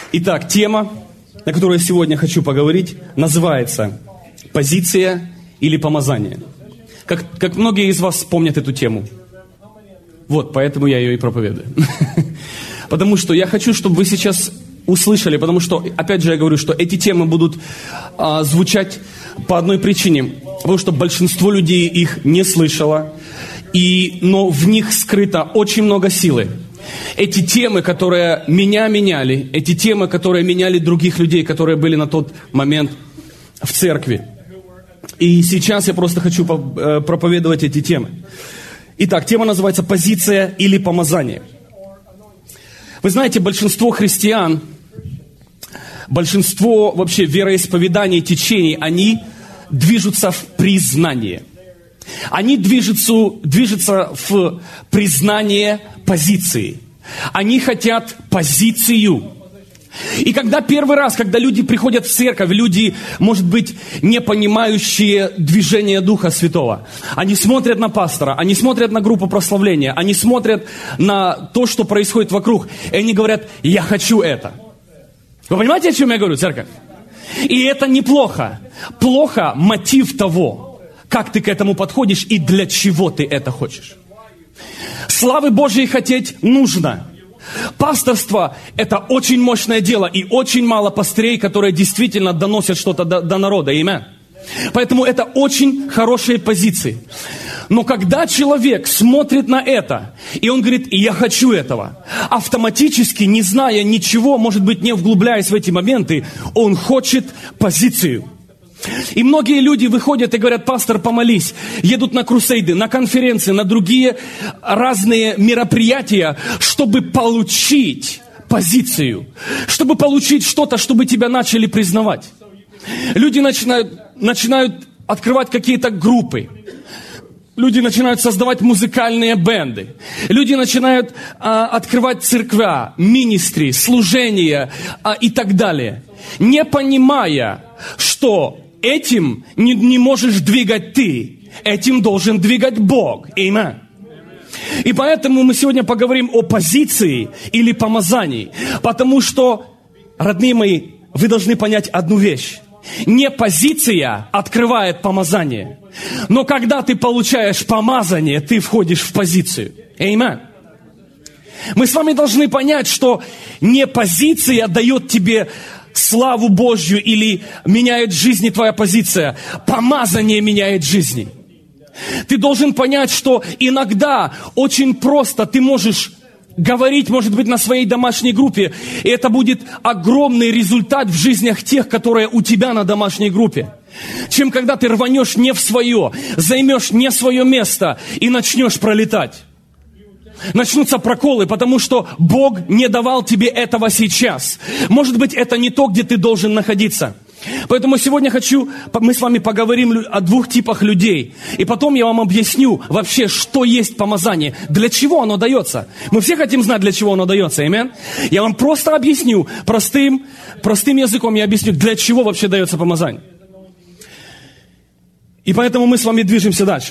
Итак, тема, на которую я сегодня хочу поговорить, называется «Позиция или помазание». Как многие из вас помнят эту тему. Вот, поэтому я ее и проповедую. Потому что я хочу, чтобы вы сейчас услышали, потому что, опять же, я говорю, что эти темы будут звучать по одной причине. Потому что большинство людей их не слышало, но в них скрыто очень много силы. Эти темы, которые меня меняли, эти темы, которые меняли других людей, которые были на тот момент в церкви. И сейчас я просто хочу проповедовать эти темы. Итак, тема называется «Позиция или помазание». Вы знаете, большинство христиан, большинство вообще вероисповеданий, течений, они движутся в признание. Они движутся в признание позиции. Они хотят позицию. И когда первый раз, когда люди приходят в церковь, люди, может быть, не понимающие движения Духа Святого, они смотрят на пастора, они смотрят на группу прославления, они смотрят на то, что происходит вокруг, и они говорят: «Я хочу это». Вы понимаете, о чем я говорю, церковь? И это неплохо. Плохо мотив того, как ты к этому подходишь и для чего ты это хочешь. Славы Божьей хотеть нужно. Пасторство – это очень мощное дело, и очень мало пастырей, которые действительно доносят что-то до народа. Аминь. Поэтому это очень хорошие позиции. Но когда человек смотрит на это, и он говорит: «Я хочу этого», автоматически, не зная ничего, может быть, не вглубляясь в эти моменты, он хочет позицию. И многие люди выходят и говорят: «Пастор, помолись», едут на крусейды, на конференции, на другие разные мероприятия, чтобы получить позицию, чтобы получить что-то, чтобы тебя начали признавать. Люди начинают открывать какие-то группы. Люди начинают создавать музыкальные бенды. Люди начинают открывать церквя, министри, служения и так далее. Не понимая, что этим не можешь двигать ты. Этим должен двигать Бог. Аминь. И поэтому мы сегодня поговорим о позиции или помазании. Потому что, родные мои, вы должны понять одну вещь. Не позиция открывает помазание. Но когда ты получаешь помазание, ты входишь в позицию. Аминь. Мы с вами должны понять, что не позиция дает тебе славу Божью или меняет жизни твоя позиция. Помазание меняет жизни. Ты должен понять, что иногда очень просто ты можешь говорить, может быть, на своей домашней группе, и это будет огромный результат в жизнях тех, которые у тебя на домашней группе. Чем когда ты рванешь не в свое, займешь не свое место и начнешь пролетать. Начнутся проколы, потому что Бог не давал тебе этого сейчас. Может быть, это не то, где ты должен находиться. Поэтому сегодня мы с вами поговорим о двух типах людей. И потом я вам объясню вообще, что есть помазание, для чего оно дается. Мы все хотим знать, для чего оно дается. Аминь. Я вам просто объясню, простым языком я объясню, для чего вообще дается помазание. И поэтому мы с вами движемся дальше.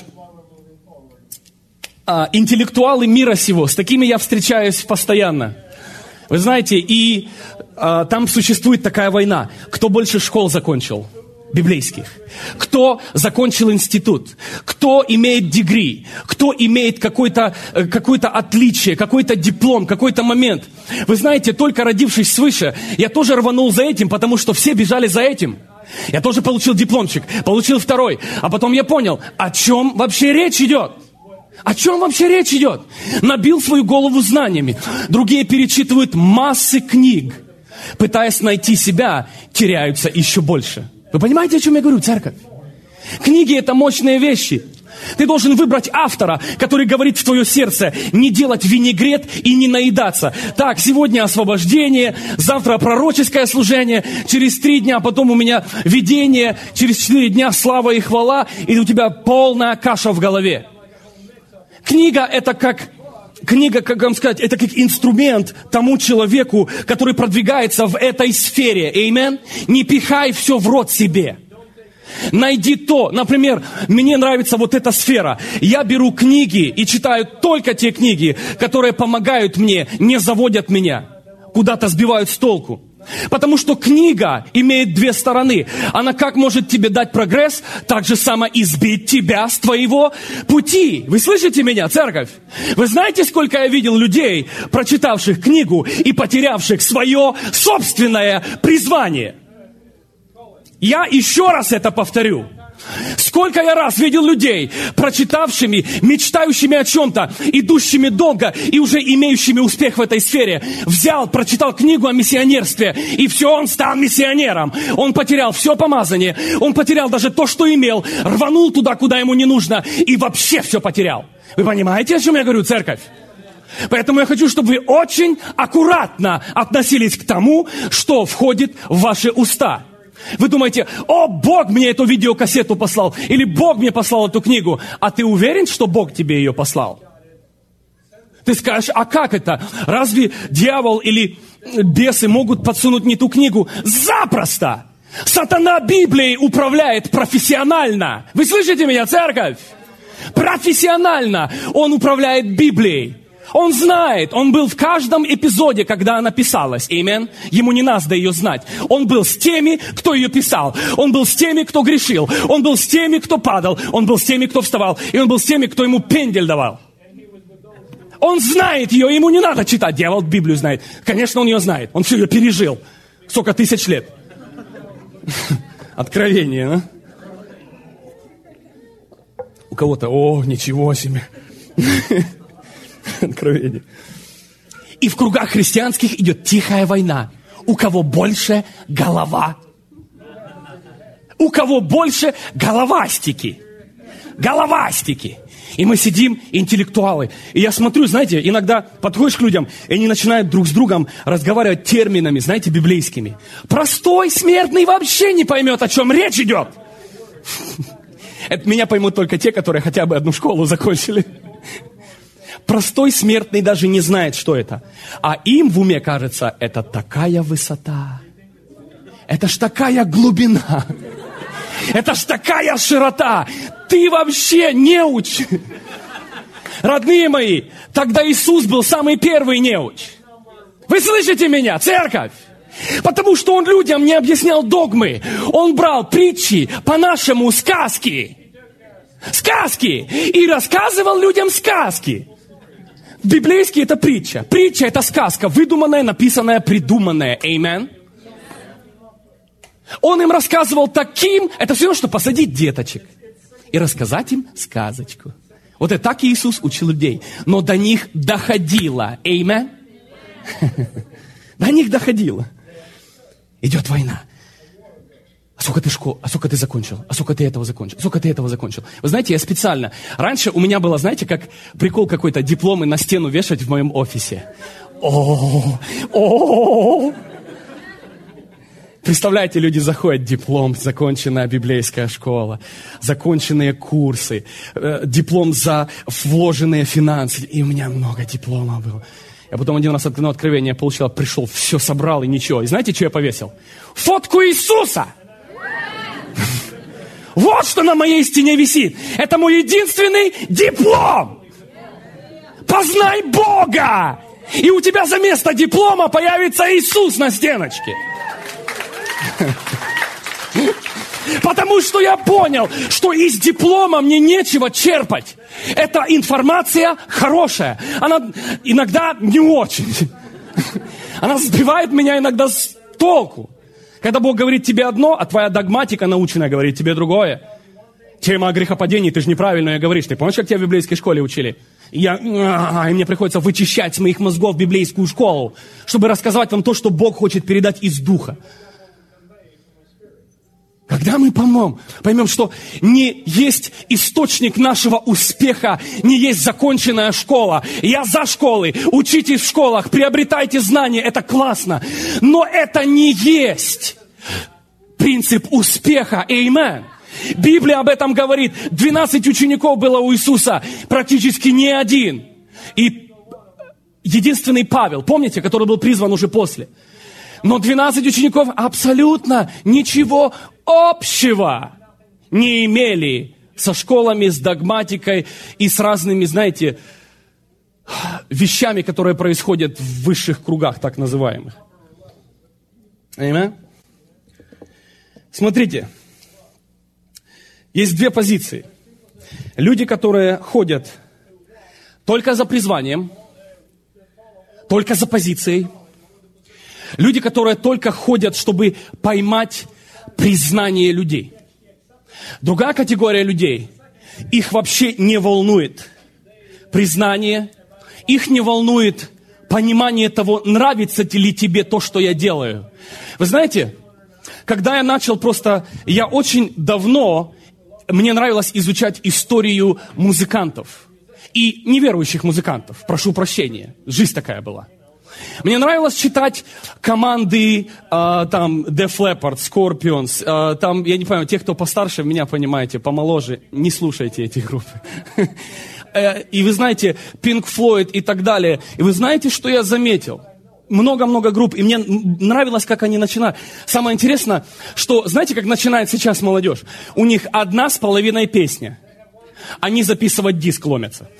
Интеллектуалы мира сего, с такими я встречаюсь постоянно. Вы знаете, и там существует такая война. Кто больше школ закончил? Библейских. Кто закончил институт? Кто имеет дегри? Кто имеет какое-то отличие, какой-то диплом, какой-то момент? Вы знаете, только родившись свыше, я тоже рванул за этим, потому что все бежали за этим. Я тоже получил дипломчик, получил второй. А потом я понял, о чем вообще речь идет. О чем вообще речь идет? Набил свою голову знаниями. Другие перечитывают массы книг. Пытаясь найти себя, теряются еще больше. Вы понимаете, о чем я говорю, церковь? Книги – это мощные вещи. Ты должен выбрать автора, который говорит в твое сердце, не делать винегрет и не наедаться. Так, сегодня освобождение, завтра пророческое служение, через 3 дня потом у меня видение, через 4 дня слава и хвала, и у тебя полная каша в голове. Книга, это как вам сказать, это как инструмент тому человеку, который продвигается в этой сфере. Аминь. Не пихай все в рот себе. Найди то. Например, мне нравится вот эта сфера. Я беру книги и читаю только те книги, которые помогают мне, не заводят меня, куда-то сбивают с толку. Потому что книга имеет две стороны. Она как может тебе дать прогресс, так же само и сбить тебя с твоего пути. Вы слышите меня, церковь? Вы знаете, сколько я видел людей, прочитавших книгу и потерявших свое собственное призвание? Я еще раз это повторю. Сколько я раз видел людей, прочитавшими, мечтающими о чем-то, идущими долго и уже имеющими успех в этой сфере. Взял, прочитал книгу о миссионерстве, и все, он стал миссионером. Он потерял все помазание, он потерял даже то, что имел, рванул туда, куда ему не нужно, и вообще все потерял. Вы понимаете, о чем я говорю, церковь? Поэтому я хочу, чтобы вы очень аккуратно относились к тому, что входит в ваши уста. Вы думаете, о, Бог мне эту видеокассету послал, или Бог мне послал эту книгу. А ты уверен, что Бог тебе ее послал? Ты скажешь, а как это? Разве дьявол или бесы могут подсунуть не ту книгу? Запросто! Сатана Библией управляет профессионально. Вы слышите меня, церковь? Профессионально он управляет Библией. Он знает, он был в каждом эпизоде, когда она писалась. Аминь. Ему не надо ее знать. Он был с теми, кто ее писал. Он был с теми, кто грешил. Он был с теми, кто падал. Он был с теми, кто вставал. И он был с теми, кто ему пендель давал. Он знает ее, ему не надо читать. Дьявол Библию знает. Конечно, он ее знает. Он все ее пережил. Сколько тысяч лет. Откровение, да? У кого-то, о, ничего себе. Откровение. И в кругах христианских идет тихая война. У кого больше голова? У кого больше головастики? Головастики. И мы сидим, интеллектуалы. И я смотрю, знаете, иногда подходишь к людям, и они начинают друг с другом разговаривать терминами, знаете, библейскими. Простой смертный вообще не поймет, о чем речь идет. Это меня поймут только те, которые хотя бы одну школу закончили. Простой смертный даже не знает, что это. А им в уме кажется, это такая высота. Это ж такая глубина. Это ж такая широта. Ты вообще неуч. Родные мои, тогда Иисус был самый первый неуч. Вы слышите меня, церковь? Потому что Он людям не объяснял догмы. Он брал притчи, по-нашему сказки. Сказки. И рассказывал людям сказки. Библейский это притча. Притча это сказка, выдуманная, написанная, придуманная. Аминь. Он им рассказывал таким, это все равно, что посадить деточек и рассказать им сказочку. Вот это так Иисус учил людей. Но до них доходило. Аминь. До них доходило. Идет война. А сколько ты школ, а сколько ты закончил, а сколько ты этого закончил, а сколько ты этого закончил. Вы знаете, я специально, раньше у меня было, знаете, как прикол какой-то, дипломы на стену вешать в моем офисе. Представляете, люди заходят, диплом, законченная библейская школа, законченные курсы, диплом за вложенные финансы. И у меня много дипломов было. Я потом один раз одно откровение получил, пришел, все собрал и ничего. И знаете, что я повесил? Фотку Иисуса! Вот что на моей стене висит. Это мой единственный диплом. Познай Бога. И у тебя за место диплома появится Иисус на стеночке. Потому что я понял, что из диплома мне нечего черпать. Эта информация хорошая. Она иногда не очень. Она сбивает меня иногда с толку. Когда Бог говорит тебе одно, а твоя догматика научная говорит тебе другое. Тема о грехопадении, ты же неправильно ее говоришь. Ты помнишь, как тебя в библейской школе учили? И мне приходится вычищать с моих мозгов библейскую школу, чтобы рассказать вам то, что Бог хочет передать из Духа. Когда мы поймем, что не есть источник нашего успеха, не есть законченная школа. Я за школы, учитесь в школах, приобретайте знания, это классно. Но это не есть принцип успеха. Аминь. Библия об этом говорит. 12 учеников было у Иисуса, практически не один. И единственный Павел, помните, который был призван уже после. Но 12 учеников абсолютно ничего общего не имели со школами, с догматикой и с разными, знаете, вещами, которые происходят в высших кругах, так называемых. Аминь. Смотрите, есть две позиции. Люди, которые ходят только за призванием, только за позицией. Люди, которые только ходят, чтобы поймать признание людей. Другая категория людей, их вообще не волнует признание, их не волнует понимание того, нравится ли тебе то, что я делаю. Вы знаете, когда я начал я очень давно, мне нравилось изучать историю музыкантов и неверующих музыкантов, прошу прощения, жизнь такая была. Мне нравилось читать команды, там, Def Leppard, Scorpions, там, я не понимаю, те, кто постарше меня, понимаете, помоложе, не слушайте эти группы. И вы знаете, Pink Floyd и так далее. И вы знаете, что я заметил? Много-много групп, и мне нравилось, как они начинают. Самое интересное, что, знаете, как начинает сейчас молодежь? У них 1,5 песня. Они записывать диск ломятся.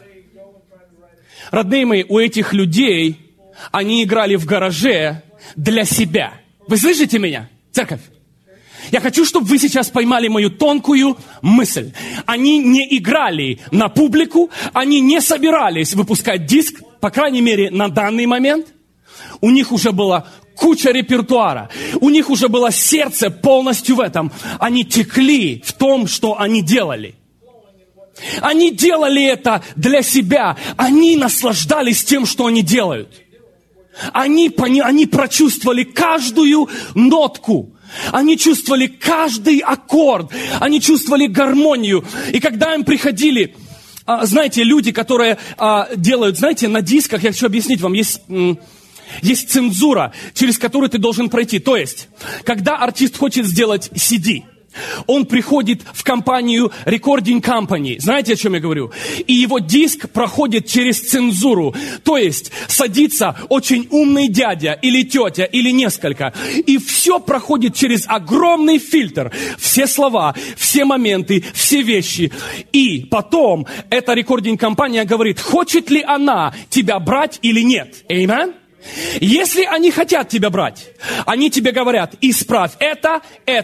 Родные мои, у этих людей... Они играли в гараже для себя. Вы слышите меня, церковь? Я хочу, чтобы вы сейчас поймали мою тонкую мысль. Они не играли на публику, они не собирались выпускать диск, по крайней мере, на данный момент. У них уже была куча репертуара, у них уже было сердце полностью в этом. Они текли в том, что они делали. Они делали это для себя, они наслаждались тем, что они делают. Они прочувствовали каждую нотку. Они чувствовали каждый аккорд. Они чувствовали гармонию. И когда им приходили, знаете, люди, которые делают, знаете, на дисках, я хочу объяснить вам, есть цензура, через которую ты должен пройти. То есть, когда артист хочет сделать CD, он приходит в компанию Recording Company. Знаете, о чем я говорю? И его диск проходит через цензуру. То есть садится очень умный дядя или тетя, или несколько. И все проходит через огромный фильтр. Все слова, все моменты, все вещи. И потом эта рекординг-компания говорит, хочет ли она тебя брать или нет. Аминь? Если они хотят тебя брать, они тебе говорят, исправь это,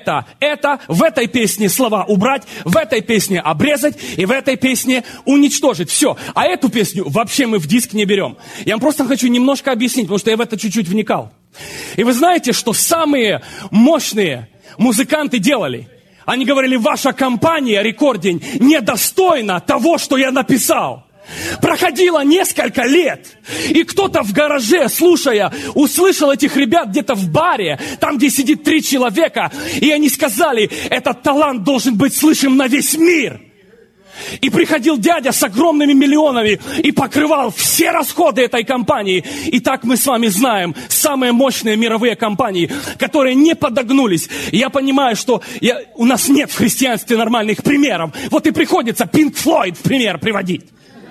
в этой песне слова убрать, в этой песне обрезать и в этой песне уничтожить. Все. А эту песню вообще мы в диск не берем. Я вам просто хочу немножко объяснить, потому что я в это чуть-чуть вникал. И вы знаете, что самые мощные музыканты делали? Они говорили, ваша компания, рекординг, недостойна того, что я написал. Проходило несколько лет, и кто-то в гараже, слушая, услышал этих ребят где-то в баре, там, где сидит 3 человека, и они сказали, этот талант должен быть слышим на весь мир. И приходил дядя с огромными миллионами и покрывал все расходы этой компании. И так мы с вами знаем, самые мощные мировые компании, которые не подогнулись. И я понимаю, что у нас нет в христианстве нормальных примеров. Вот и приходится Pink Floyd в пример приводить.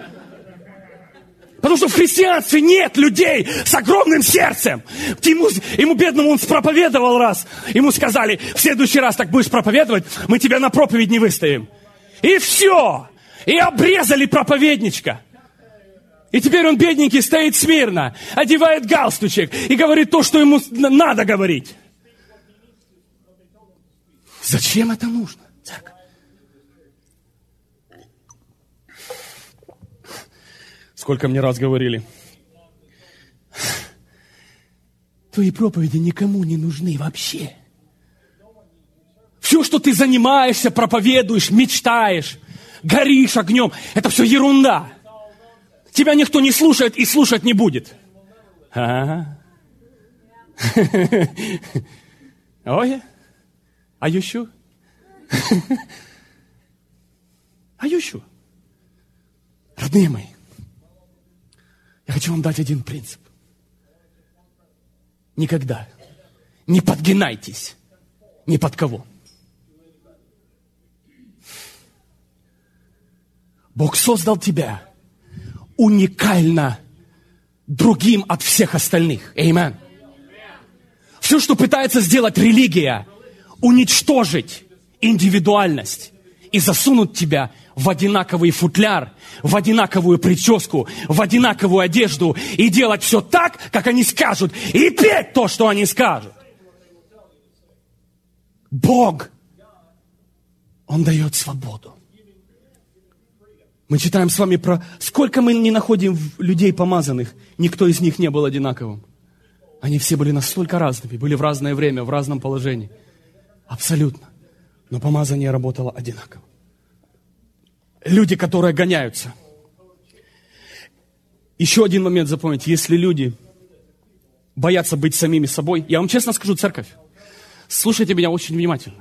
Потому что в христианстве нет людей с огромным сердцем. Ему бедному он проповедовал раз. Ему сказали, в следующий раз так будешь проповедовать, мы тебя на проповедь не выставим. И все. И обрезали проповедничка. И теперь он, бедненький, стоит смирно, одевает галстучек и говорит то, что ему надо говорить. Зачем это нужно? Так. Сколько мне раз говорили. Твои проповеди никому не нужны вообще. Все, что ты занимаешься, проповедуешь, мечтаешь, горишь огнем, это все ерунда. Тебя никто не слушает и слушать не будет. Ой, are you sure? Are you sure? Родные мои, я хочу вам дать один принцип. Никогда не подгинайтесь ни под кого. Бог создал тебя уникально другим от всех остальных. Аминь. Все, что пытается сделать религия, уничтожить индивидуальность и засунуть тебя в одинаковый футляр, в одинаковую прическу, в одинаковую одежду и делать все так, как они скажут, и петь то, что они скажут. Бог, Он дает свободу. Мы читаем с вами про... Сколько мы не находим людей помазанных, никто из них не был одинаковым. Они все были настолько разными, были в разное время, в разном положении. Абсолютно. Но помазание работало одинаково. Люди, которые гоняются. Еще один момент запомните. Если люди боятся быть самими собой, я вам честно скажу, церковь, слушайте меня очень внимательно.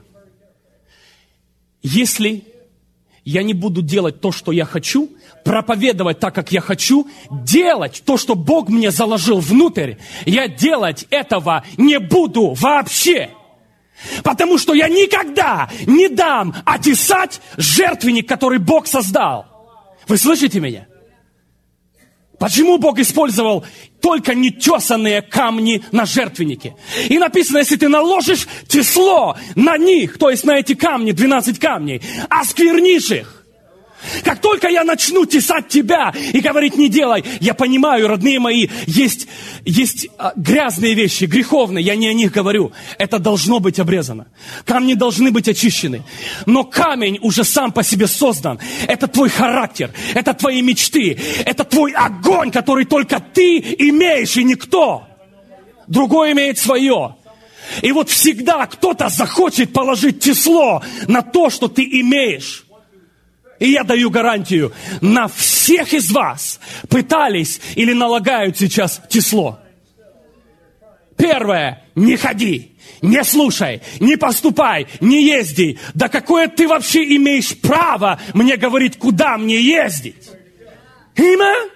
Если я не буду делать то, что я хочу, проповедовать так, как я хочу, делать то, что Бог мне заложил внутрь, я делать этого не буду вообще. Потому что я никогда не дам отесать жертвенник, который Бог создал. Вы слышите меня? Почему Бог использовал только нетесанные камни на жертвеннике? И написано, если ты наложишь тесло на них, то есть на эти камни, 12 камней, осквернишь их. Как только я начну тесать тебя и говорить, не делай, я понимаю, родные мои, есть грязные вещи, греховные, я не о них говорю. Это должно быть обрезано. Камни должны быть очищены. Но камень уже сам по себе создан. Это твой характер, это твои мечты, это твой огонь, который только ты имеешь и никто. Другой имеет свое. И вот всегда кто-то захочет положить тесло на то, что ты имеешь. И я даю гарантию, на всех из вас пытались или налагают сейчас тесло. Первое, не ходи, не слушай, не поступай, не езди. Да какое ты вообще имеешь право мне говорить, куда мне ездить? Аминь?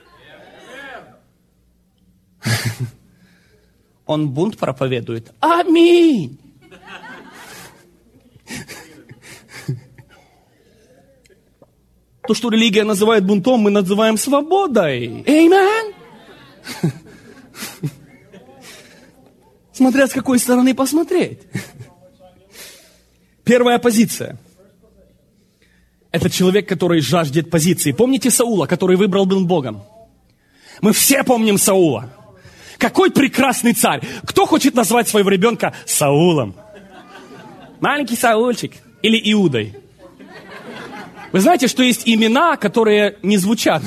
Он бунт проповедует. Аминь. То, что религия называет бунтом, мы называем свободой. Аминь. Смотря с какой стороны посмотреть. Первая позиция. Это человек, который жаждет позиции. Помните Саула, который выбрал был Богом? Мы все помним Саула. Какой прекрасный царь. Кто хочет назвать своего ребенка Саулом? Маленький Саульчик. Или Иудой. Вы знаете, что есть имена, которые не звучат?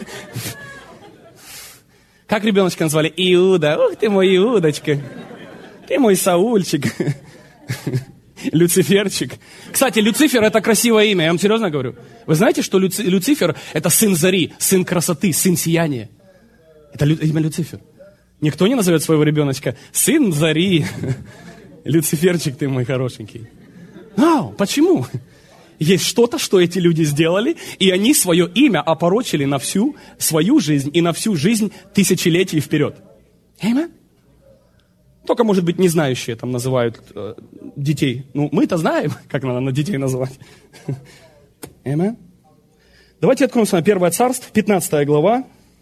Как ребеночка назвали? Иуда. Ух ты мой Иудочка. Ты мой Саульчик. Люциферчик. Кстати, Люцифер это красивое имя, я вам серьезно говорю. Вы знаете, что Люцифер это сын зари, сын красоты, сын сияния. Это имя Люцифер. Никто не назовет своего ребеночка сын зари. Люциферчик ты мой хорошенький. Почему? Есть что-то, что эти люди сделали, и они свое имя опорочили на всю свою жизнь и на всю жизнь тысячелетий вперед. Аминь. Только, может быть, не знающие там называют детей. Ну, мы-то знаем, как надо детей называть. Аминь. Давайте откроем с вами 1 Царств, 15 глава.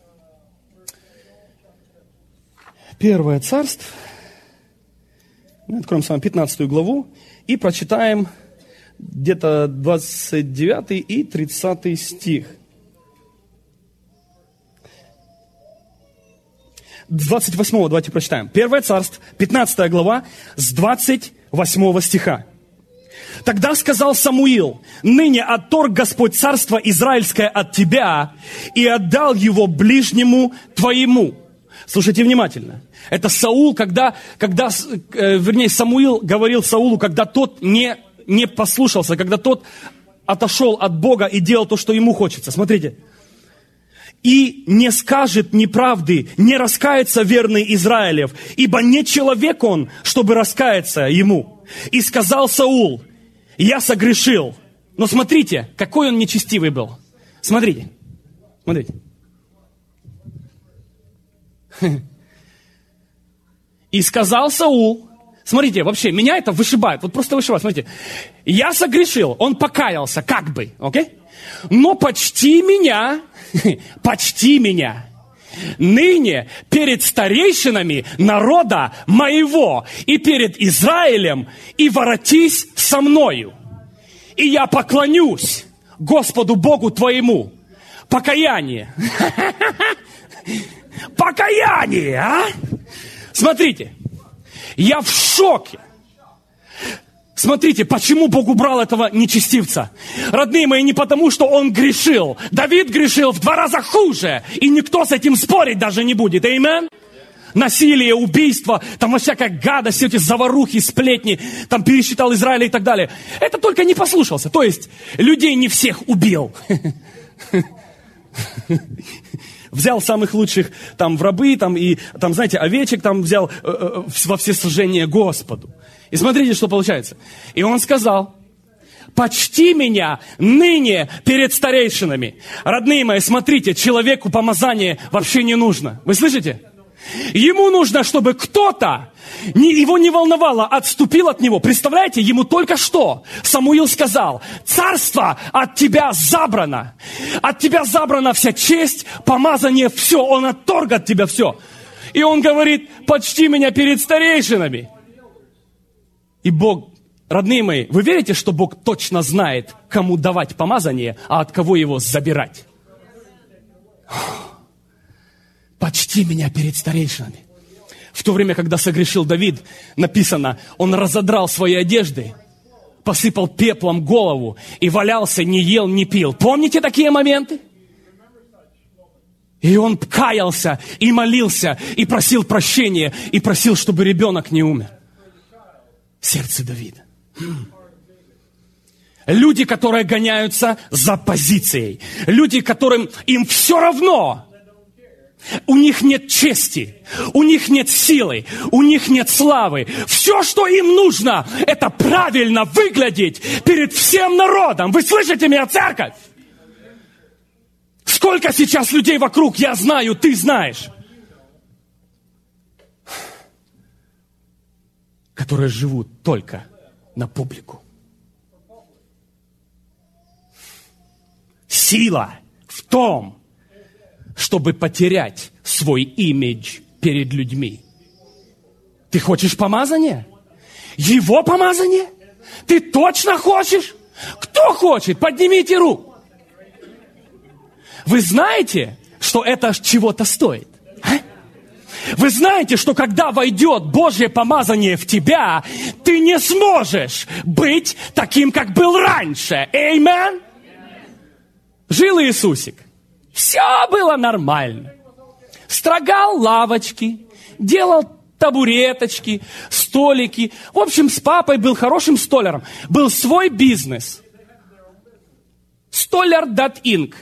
1 Царств. Мы откроем с вами 15 главу и прочитаем где-то 29 и 30 стих. 28 давайте прочитаем. 1 Царств, 15 глава, с 28 стиха. Тогда сказал Самуил: ныне отторг Господь царство Израильское от тебя и отдал его ближнему твоему. Слушайте внимательно. Это Саул, вернее, Самуил говорил Саулу, когда тот не послушался, когда тот отошел от Бога и делал то, что ему хочется. Смотрите. И не скажет неправды, не раскается верный Израилев, ибо не человек он, чтобы раскаяться ему. И сказал Саул: я согрешил. Но смотрите, какой он нечестивый был. Смотрите. И сказал Саул, смотрите, вообще, меня это вышибает, вот просто вышибает, смотрите. Я согрешил, он покаялся, как бы, окей? Но почти меня, ныне перед старейшинами народа моего и перед Израилем, и воротись со мною. И я поклонюсь Господу Богу твоему. Покаяние. Покаяние, а? Смотрите, я в шоке. Смотрите, почему Бог убрал этого нечестивца. Родные мои, не потому, что он грешил. Давид грешил в 2 раза хуже. И никто с этим спорить даже не будет. Аминь. Насилие, убийство, там во всякая гадость, все эти заварухи, сплетни, там пересчитал Израиля и так далее. Это только не послушался. То есть, людей не всех убил. Взял самых лучших там в рабы, там, и, там, знаете, овечек там взял во всеслужение Господу. И смотрите, что получается. И он сказал: почти меня ныне перед старейшинами. Родные мои, смотрите, человеку помазание вообще не нужно. Вы слышите? Ему нужно, чтобы кто-то, его не волновало, отступил от него. Представляете, ему только что Самуил сказал: царство от тебя забрано. От тебя забрана вся честь, помазание, все. Он отторг от тебя все. И он говорит: почти меня перед старейшинами. И Бог, родные мои, вы верите, что Бог точно знает, кому давать помазание, а от кого его забирать? Почти меня перед старейшинами. В то время, когда согрешил Давид, написано, он разодрал свои одежды, посыпал пеплом голову и валялся, не ел, не пил. Помните такие моменты? И он каялся, и молился, и просил прощения, и просил, чтобы ребенок не умер. Сердце Давида. Люди, которые гоняются за позицией. Люди, которым им все равно. У них нет чести, у них нет силы, у них нет славы. Все, что им нужно, это правильно выглядеть перед всем народом. Вы слышите меня, церковь? Сколько сейчас людей вокруг, я знаю, ты знаешь, которые живут только на публику. Сила в том, чтобы потерять свой имидж перед людьми. Ты хочешь помазания? Его помазание? Ты точно хочешь? Кто хочет? Поднимите руку. Вы знаете, что это чего-то стоит? А? Вы знаете, что когда войдет Божье помазание в тебя, ты не сможешь быть таким, как был раньше. Аминь? Жил Иисусик. Все было нормально. Строгал лавочки, делал табуреточки, столики. В общем, с папой был хорошим столяром. Был свой бизнес. Stolar.inc.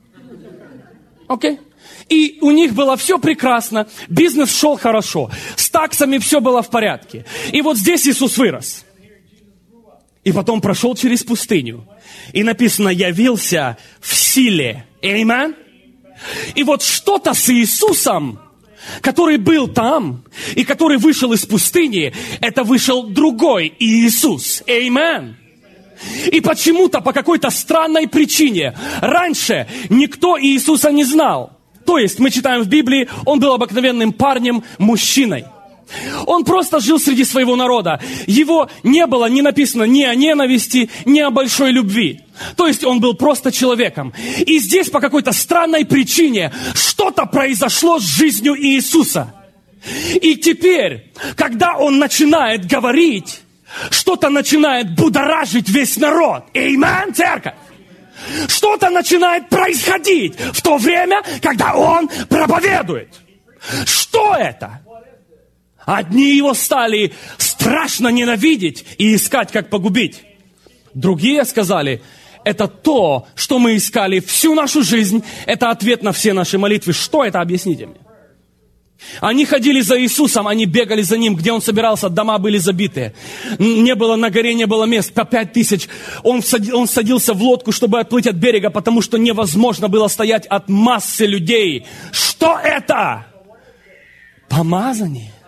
Окей? И у них было все прекрасно. Бизнес шел хорошо. С таксами все было в порядке. И вот здесь Иисус вырос. И потом прошел через пустыню. И написано, явился в силе. Аминь. И вот что-то с Иисусом, который был там, и который вышел из пустыни, это вышел другой Иисус. Аминь. И почему-то, по какой-то странной причине, раньше никто Иисуса не знал. То есть, мы читаем в Библии, он был обыкновенным парнем, мужчиной. Он просто жил среди своего народа. Его не было, не написано ни о ненависти, ни о большой любви. То есть, он был просто человеком. И здесь по какой-то странной причине что-то произошло с жизнью Иисуса. И теперь, когда он начинает говорить, что-то начинает будоражить весь народ. Аминь, церковь. Что-то начинает происходить в то время, когда он проповедует. Что это? Одни его стали страшно ненавидеть и искать, как погубить. Другие сказали, это то, что мы искали всю нашу жизнь. Это ответ на все наши молитвы. Что это? Объясните мне. Они ходили за Иисусом, они бегали за Ним, где Он собирался, дома были забиты. Не было на горе, не было мест, по 5000. Он садился в лодку, чтобы отплыть от берега, потому что невозможно было стоять от массы людей. Что это? Помазание.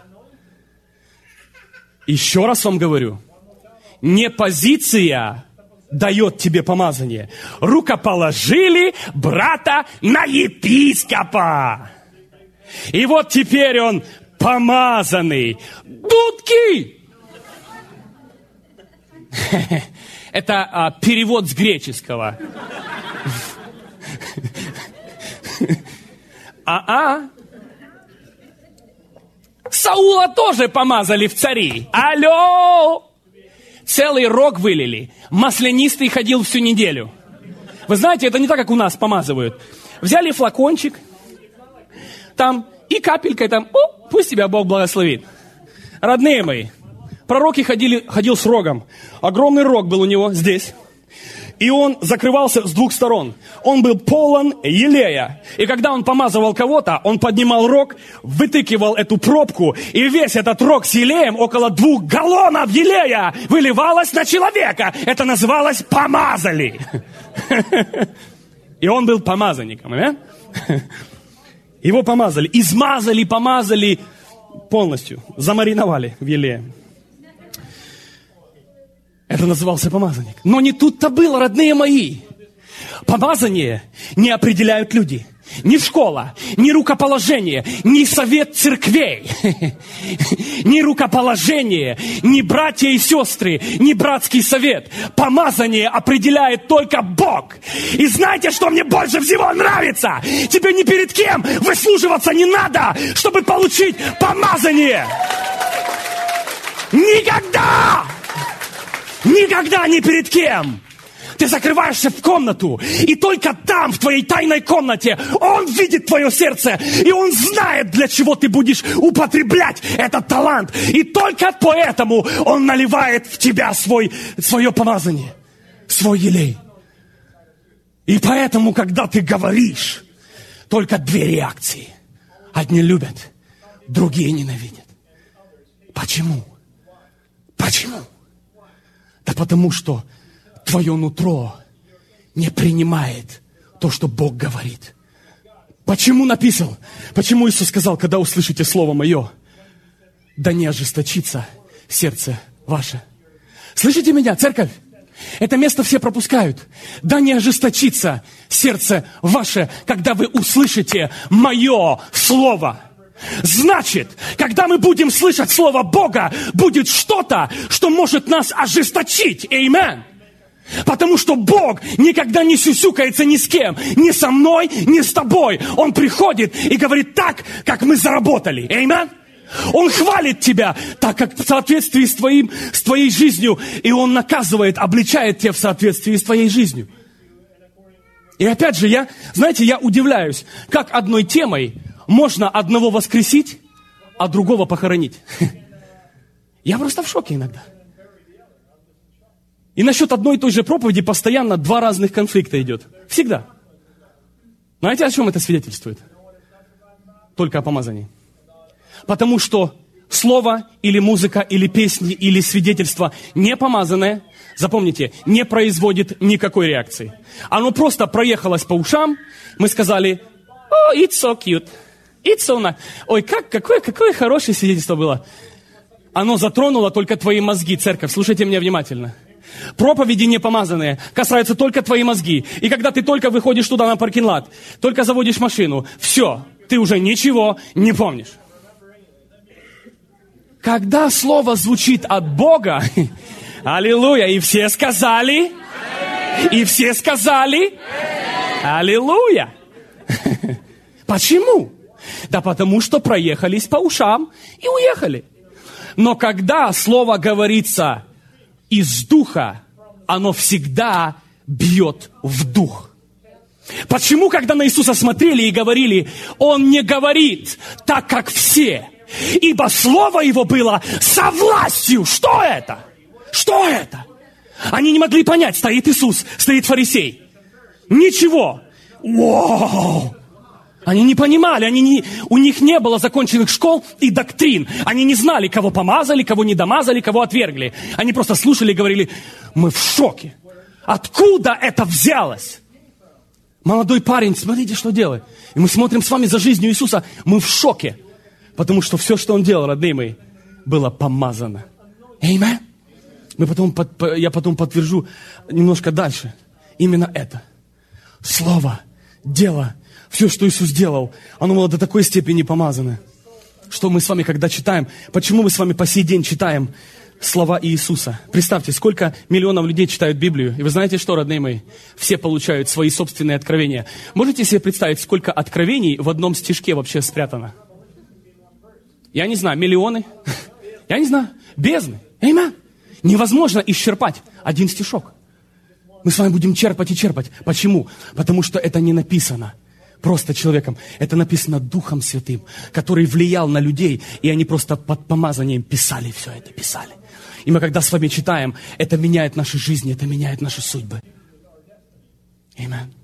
Еще раз вам говорю, не позиция дает тебе помазание. Рукоположили брата на епископа. И вот теперь он помазанный. Дудки! Это перевод с греческого. Саула тоже помазали в цари. Алло! целый рог вылили. Маслянистый ходил всю неделю. Вы знаете, это не так, как у нас помазывают. Взяли флакончик, там, и капелькой там, пусть тебя Бог благословит. Родные мои, пророки ходил с рогом. Огромный рог был у него здесь. И он закрывался с двух сторон. Он был полон елея. И когда он помазывал кого-то, он поднимал рог, вытыкивал эту пробку, и весь этот рог с елеем, около 2 галлонов елея, выливалось на человека. Это называлось «помазали». И он был помазанником. Его помазали, измазали, помазали полностью, замариновали в елее. Это назывался помазанник. Но не тут-то было, родные мои. Помазание не определяют люди. Ни школа, ни рукоположение, ни совет церквей, ни рукоположение, ни братья и сестры, ни братский совет. Помазание определяет только Бог. И знаете, что мне больше всего нравится? Тебе ни перед кем выслуживаться не надо, чтобы получить помазание. Никогда! Никогда ни перед кем! Ты закрываешься в комнату, и только там, в твоей тайной комнате, Он видит твое сердце, и Он знает, для чего ты будешь употреблять этот талант. И только поэтому Он наливает в тебя свое помазание, свой елей. И поэтому, когда ты говоришь, только 2 реакции. Одни любят, другие ненавидят. Почему? Почему? Да потому что твое нутро не принимает то, что Бог говорит. Почему написал? Почему Иисус сказал, когда услышите Слово Мое, да не ожесточится сердце ваше. Слышите меня, церковь? Это место все пропускают. Да не ожесточится сердце ваше, когда вы услышите Мое Слово. Значит, когда мы будем слышать Слово Бога, будет что-то, что может нас ожесточить. Аминь. Потому что Бог никогда не сюсюкается ни с кем. Ни со мной, ни с тобой. Он приходит и говорит так, как мы заработали. Аминь. Он хвалит тебя так, как в соответствии с твоей жизнью. И Он наказывает, обличает тебя в соответствии с твоей жизнью. И опять же, я удивляюсь, как одной темой можно одного воскресить, а другого похоронить. Я просто в шоке иногда. И насчет одной и той же проповеди постоянно 2 разных конфликта идет. Всегда. Знаете, о чем это свидетельствует? Только о помазании. Потому что слово или музыка, или песни, или свидетельство не помазанное, запомните, не производит никакой реакции. Оно просто проехалось по ушам, мы сказали, it's so cute, it's so nice. Ой, какое хорошее свидетельство было. Оно затронуло только твои мозги, церковь, слушайте меня внимательно. Проповеди непомазанные касаются только твои мозги. И когда ты только выходишь туда на паркинг-лот, только заводишь машину, все, ты уже ничего не помнишь. Когда слово звучит от Бога, аллилуйя, и все сказали, аллилуйя. Почему? Да потому что проехались по ушам и уехали. Но когда слово говорится из духа, оно всегда бьет в дух. Почему, когда на Иисуса смотрели и говорили, Он не говорит так, как все, ибо слово Его было со властью. Что это? Что это? Они не могли понять, стоит Иисус, стоит фарисей. Ничего. Вау! Они не понимали, у них не было законченных школ и доктрин. Они не знали, кого помазали, кого не домазали, кого отвергли. Они просто слушали и говорили, мы в шоке. Откуда это взялось? Молодой парень, смотрите, что делает. И мы смотрим с вами за жизнью Иисуса, мы в шоке. Потому что все, что Он делал, родные мои, было помазано. Аминь. Я потом подтвержу немножко дальше. Именно это. Слово, дело, все, что Иисус делал, оно было до такой степени помазано, что мы с вами, когда читаем, почему мы с вами по сей день читаем слова Иисуса? Представьте, сколько миллионов людей читают Библию. И вы знаете что, родные мои? Все получают свои собственные откровения. Можете себе представить, сколько откровений в одном стишке вообще спрятано? Я не знаю, миллионы? Я не знаю. Бездны. Аминь. Невозможно исчерпать один стишок. Мы с вами будем черпать и черпать. Почему? Потому что это не написано просто человеком. Это написано Духом Святым, который влиял на людей, и они просто под помазанием писали все это, писали. И мы когда с вами читаем, это меняет наши жизни, это меняет наши судьбы. Аминь.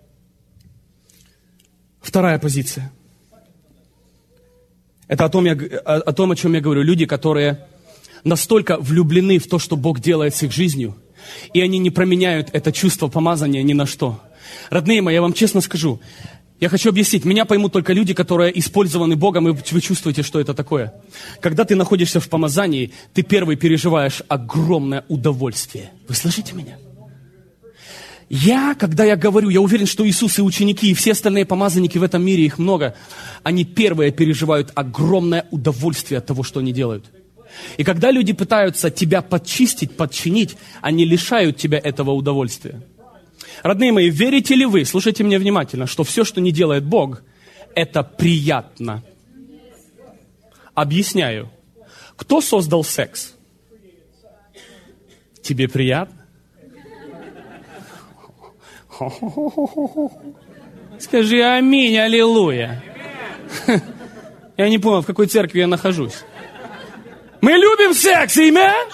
Вторая позиция. Это о том, о чем я говорю. Люди, которые настолько влюблены в то, что Бог делает с их жизнью, и они не променяют это чувство помазания ни на что. Родные мои, я вам честно скажу, я хочу объяснить. Меня поймут только люди, которые использованы Богом, и вы чувствуете, что это такое. Когда ты находишься в помазании, ты первый переживаешь огромное удовольствие. Вы слышите меня? Когда я говорю, я уверен, что Иисус и ученики, и все остальные помазанники в этом мире, их много, они первые переживают огромное удовольствие от того, что они делают. И когда люди пытаются тебя подчистить, подчинить, они лишают тебя этого удовольствия. Родные мои, верите ли вы, слушайте меня внимательно, что все, что не делает Бог, это приятно? Объясняю. Кто создал секс? Тебе приятно? Скажи аминь, аллилуйя. Я не понял, в какой церкви я нахожусь. Мы любим секс, аминь?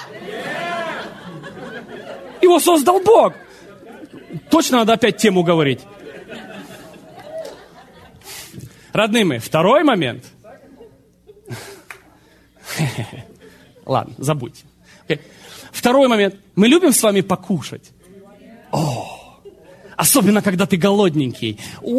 Его создал Бог. Точно надо опять тему говорить. Родные мои, второй момент. Ладно, забудьте. Второй момент. Мы любим с вами покушать. Особенно, когда ты голодненький.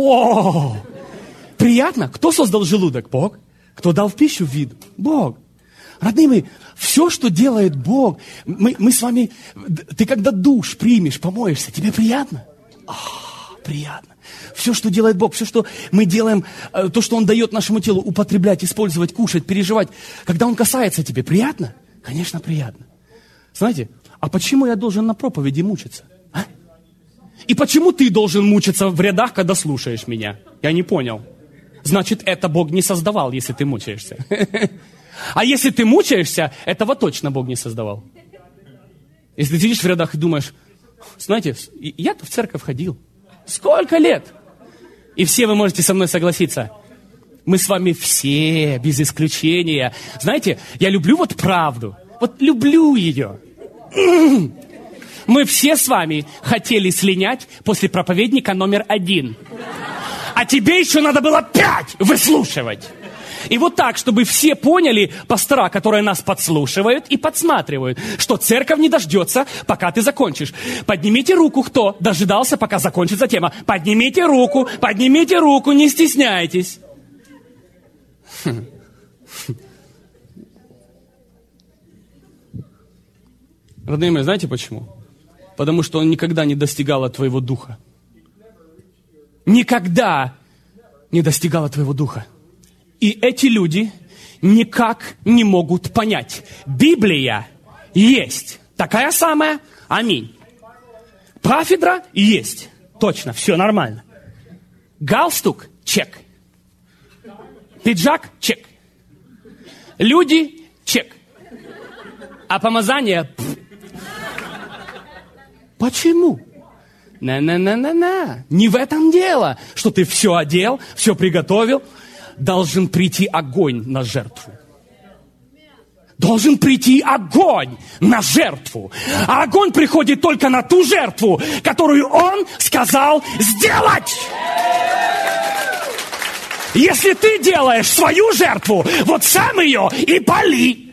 Приятно? Кто создал желудок? Бог. Кто дал в пищу вид? Бог. Родные мои, все, что делает Бог, мы с вами, ты когда душ примешь, помоешься, тебе приятно? Приятно. Все, что делает Бог, все, что мы делаем, то, что Он дает нашему телу употреблять, использовать, кушать, переживать, когда Он касается тебе, приятно? Конечно, приятно. Знаете, а почему я должен на проповеди мучиться? А? И почему ты должен мучиться в рядах, когда слушаешь меня? Я не понял. Значит, это Бог не создавал, если ты мучаешься. А если ты мучаешься, этого точно Бог не создавал. Если ты сидишь в рядах и думаешь, знаете, я-то в церковь ходил. Сколько лет? И все вы можете со мной согласиться. Мы с вами все, без исключения. Знаете, я люблю вот правду. Вот люблю ее. Мы все с вами хотели слинять после проповедника номер 1. А тебе еще надо было 5 выслушивать. И вот так, чтобы все поняли, пастора, которые нас подслушивают и подсматривают, что церковь не дождется, пока ты закончишь. Поднимите руку, кто дожидался, пока закончится тема. Поднимите руку, не стесняйтесь. Родные мои, знаете почему? Потому что он никогда не достигал от твоего духа. Никогда не достигал от твоего духа. И эти люди никак не могут понять. Библия есть. Такая самая. Аминь. Кафедра есть. Точно, все нормально. Галстук – чек. Пиджак – чек. Люди – чек. А помазание – Почему? Не в этом дело, что ты все одел, все приготовил. Должен прийти огонь на жертву. Должен прийти огонь на жертву. А огонь приходит только на ту жертву, которую Он сказал сделать. Если ты делаешь свою жертву, вот сам ее и пали.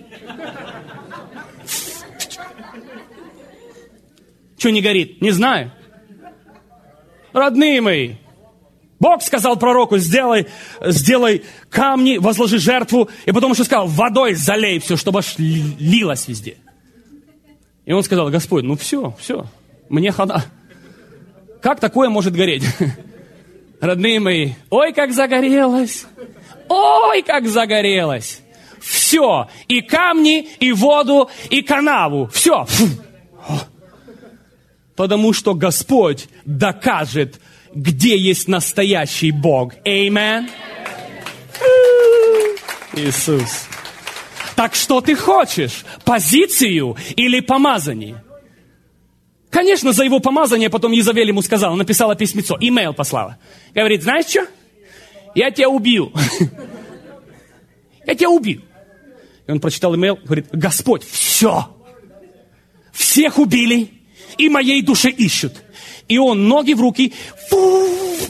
Что не горит? Не знаю. Родные мои, Бог сказал пророку, сделай камни, возложи жертву, и потом еще сказал, водой залей все, чтобы аж лилось везде. И он сказал, Господь, ну все, мне хана. Как такое может гореть? Родные мои, ой, как загорелось, все, и камни, и воду, и канаву, все. Потому что Господь докажет, где есть настоящий Бог. Аминь. Иисус. Так что ты хочешь? Позицию или помазание? Конечно, за его помазание потом Иезавель ему сказала, написала письмецо, имейл послала. Говорит, знаешь что? Я тебя убью. Я тебя убью. И он прочитал имейл, говорит, Господь, все. Всех убили, и моей душе ищут. И он ноги в руки. Фу.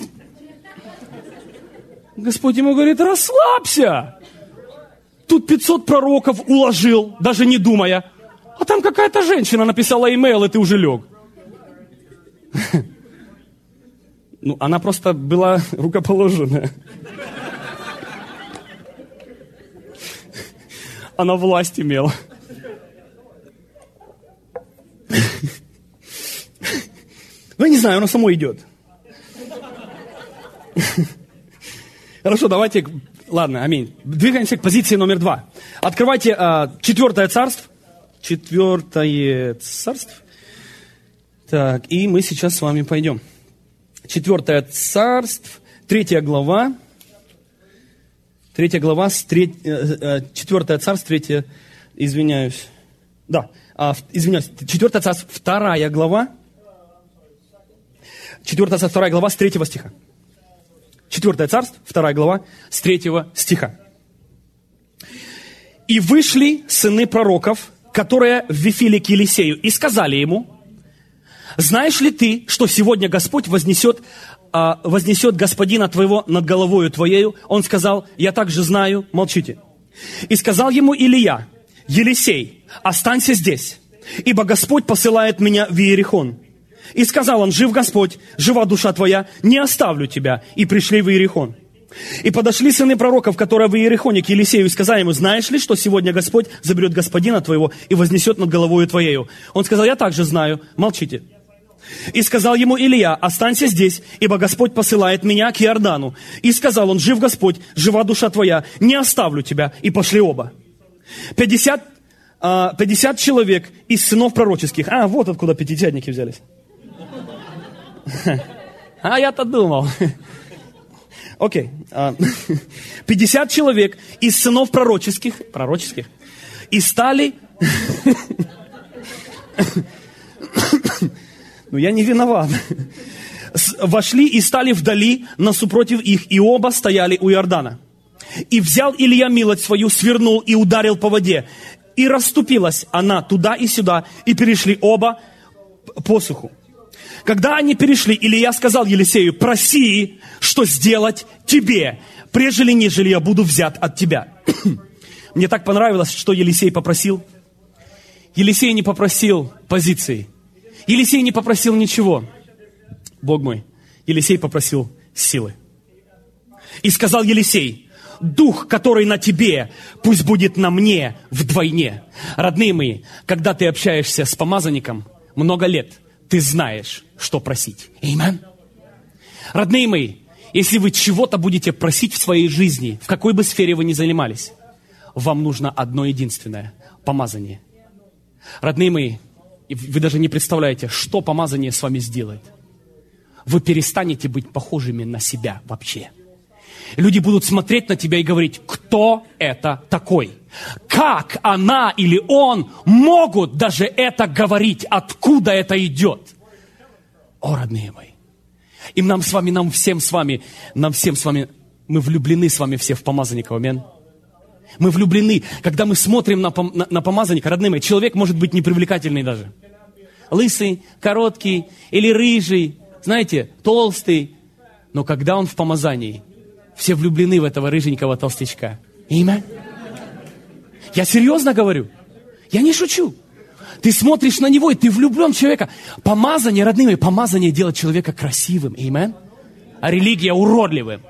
Господь ему говорит, расслабься. Тут 500 пророков уложил, даже не думая. А там какая-то женщина написала имейл, и ты уже лег. Ну, она просто была рукоположенная. Она власть имела. Ну, я не знаю, оно само идет. Хорошо, давайте... Ладно, аминь. Двигаемся к позиции номер 2. Открывайте 4 царство. 4 царство. Так, и мы сейчас с вами пойдем. 4 царство, 3 глава. 3 глава, 4 царство, 3... Извиняюсь. Да, извиняюсь. 4 царство, 2 глава. 4 царство, 2 глава, с 3 стиха. 4 царство, 2 глава, с 3 стиха. «И вышли сыны пророков, которые в Вифиле к Елисею, и сказали ему, знаешь ли ты, что сегодня Господь вознесет господина твоего над головою твоею? Он сказал, я также знаю, молчите. И сказал ему Илия, Елисей, останься здесь, ибо Господь посылает меня в Иерихон. И сказал он, жив Господь, жива душа твоя, не оставлю тебя. И пришли в Иерихон. И подошли сыны пророков, которые в Иерихоне к Елисею, и сказали ему, знаешь ли, что сегодня Господь заберет господина твоего и вознесет над головою твоею? Он сказал, я также знаю, молчите. И сказал ему Илия, останься здесь, ибо Господь посылает меня к Иордану. И сказал он, жив Господь, жива душа твоя, не оставлю тебя. И пошли оба. 50 человек из сынов пророческих. Вот откуда пятидесятники взялись. Я-то думал. Окей. 50 человек из сынов пророческих, и стали... я не виноват. Вошли и стали вдали насупротив их, и оба стояли у Иордана. И взял Илья милость свою, свернул и ударил по воде. И расступилась она туда и сюда, и перешли оба посуху. Когда они перешли, Илия сказал Елисею, проси, что сделать тебе, прежде нежели я буду взят от тебя. Мне так понравилось, что Елисей попросил. Елисей не попросил позиции. Елисей не попросил ничего. Бог мой, Елисей попросил силы. И сказал Елисей, дух, который на тебе, пусть будет на мне вдвойне. Родные мои, когда ты общаешься с помазанником много лет, ты знаешь, что просить. Аминь. Родные мои, если вы чего-то будете просить в своей жизни, в какой бы сфере вы ни занимались, вам нужно одно единственное – помазание. Родные мои, вы даже не представляете, что помазание с вами сделает. Вы перестанете быть похожими на себя вообще. Люди будут смотреть на тебя и говорить, кто это такой? Как она или он могут даже это говорить? Откуда это идет? О, родные мои. И нам всем с вами, мы влюблены с вами все в помазанника. Аминь. Мы влюблены, когда мы смотрим на помазанника, родные мои. Человек может быть непривлекательный даже. Лысый, короткий или рыжий, знаете, толстый. Но когда он в помазании, все влюблены в этого рыженького толстячка. Аминь. Я серьезно говорю. Я не шучу. Ты смотришь на него, и ты влюблен в человека. Помазание, родные мои, помазание делает человека красивым. Аминь. А религия уродливым.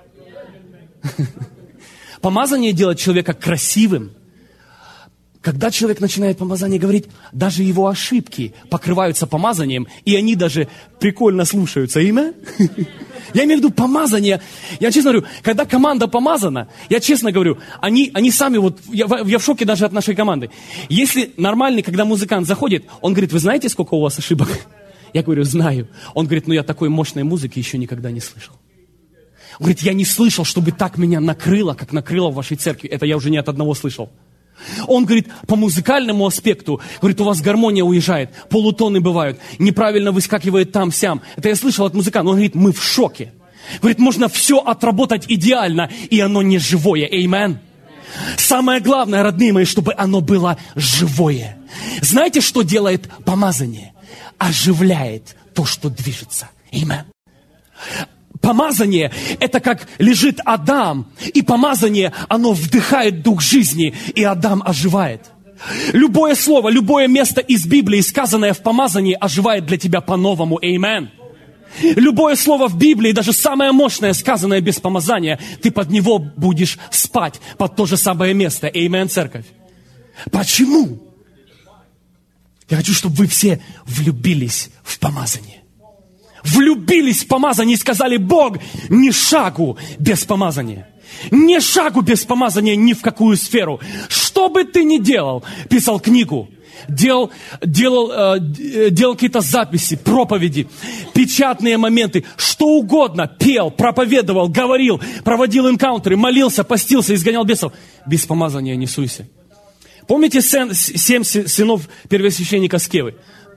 Помазание делает человека красивым. Когда человек начинает помазание говорить, даже его ошибки покрываются помазанием, и они даже прикольно слушаются. Аминь. Я имею в виду помазание. Я честно говорю, когда команда помазана, я честно говорю, они сами, я в шоке даже от нашей команды. Если нормальный, когда музыкант заходит, он говорит, вы знаете, сколько у вас ошибок? Я говорю, знаю. Он говорит, я такой мощной музыки еще никогда не слышал. Он говорит, я не слышал, чтобы так меня накрыло, как накрыло в вашей церкви. Это я уже не от одного слышал. Он говорит, по музыкальному аспекту, говорит, у вас гармония уезжает, полутоны бывают, неправильно выскакивает там-сям. Это я слышал от музыканта. Он говорит, мы в шоке. Говорит, можно все отработать идеально, и оно не живое. Аминь. Самое главное, родные мои, чтобы оно было живое. Знаете, что делает помазание? Оживляет то, что движется. Аминь. Помазание – это как лежит Адам, и помазание, оно вдыхает дух жизни, и Адам оживает. Любое слово, любое место из Библии, сказанное в помазании, оживает для тебя по-новому. Аминь. Любое слово в Библии, даже самое мощное, сказанное без помазания, ты под него будешь спать, под то же самое место. Аминь, церковь. Почему? Я хочу, чтобы вы все влюбились в помазание. Влюбились в помазание и сказали, Бог, ни шагу без помазания. Ни шагу без помазания ни в какую сферу. Что бы ты ни делал, писал книгу, делал какие-то записи, проповеди, печатные моменты, что угодно, пел, проповедовал, говорил, проводил энкаунтеры, молился, постился, изгонял бесов. Без помазания не суйся. Помните 7 сынов первосвященника Скевы?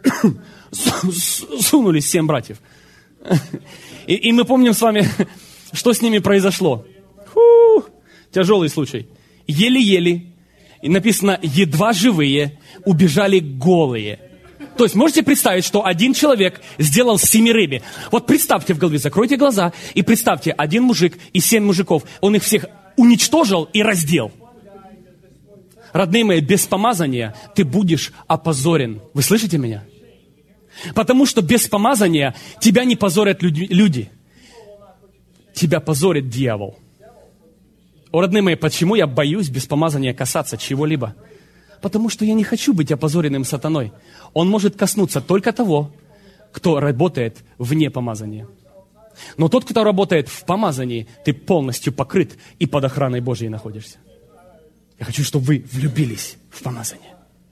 Сунулись 7 братьев. И мы помним с вами, что с ними произошло. Тяжелый случай. Еле-еле, и написано, едва живые, убежали голые. То есть можете представить, что один человек сделал 7 рыбе. Вот представьте в голове, закройте глаза и представьте, один мужик и 7 мужиков. Он их всех уничтожил и раздел. Родные мои, без помазания ты будешь опозорен. Вы слышите меня? Потому что без помазания тебя не позорят люди. Тебя позорит дьявол. О, родные мои, почему я боюсь без помазания касаться чего-либо? Потому что я не хочу быть опозоренным сатаной. Он может коснуться только того, кто работает вне помазания. Но тот, кто работает в помазании, ты полностью покрыт и под охраной Божьей находишься. Я хочу, чтобы вы влюбились в помазание.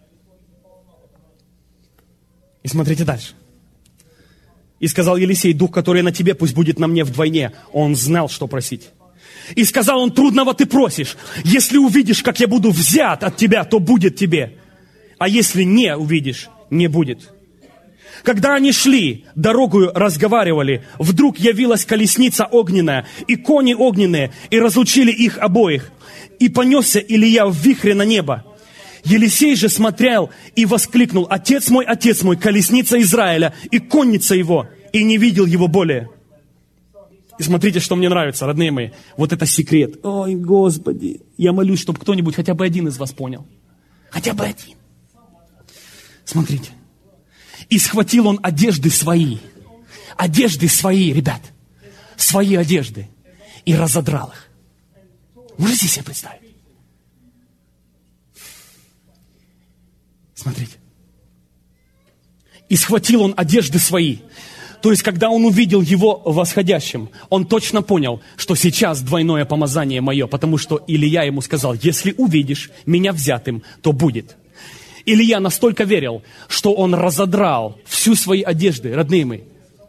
И смотрите дальше. И сказал Елисей, дух, который на тебе, пусть будет на мне вдвойне. Он знал, что просить. И сказал он, трудного ты просишь. Если увидишь, как я буду взят от тебя, то будет тебе. А если не увидишь, не будет. Когда они шли, дорогою разговаривали, вдруг явилась колесница огненная и кони огненные, и разлучили их обоих. И понесся Илия в вихре на небо. Елисей же смотрел и воскликнул, отец мой, колесница Израиля и конница его, и не видел его более. И смотрите, что мне нравится, родные мои, вот это секрет. Ой, Господи, я молюсь, чтобы кто-нибудь, хотя бы один из вас понял. Хотя бы один. Смотрите. И схватил он одежды свои, ребят, свои одежды, и разодрал их. Можете себе представить? Смотрите. И схватил он одежды свои. То есть, когда он увидел его восходящим, он точно понял, что сейчас двойное помазание мое, потому что Илия ему сказал, если увидишь меня взятым, то будет. Илия настолько верил, что он разодрал всю свои одежды, родные мои.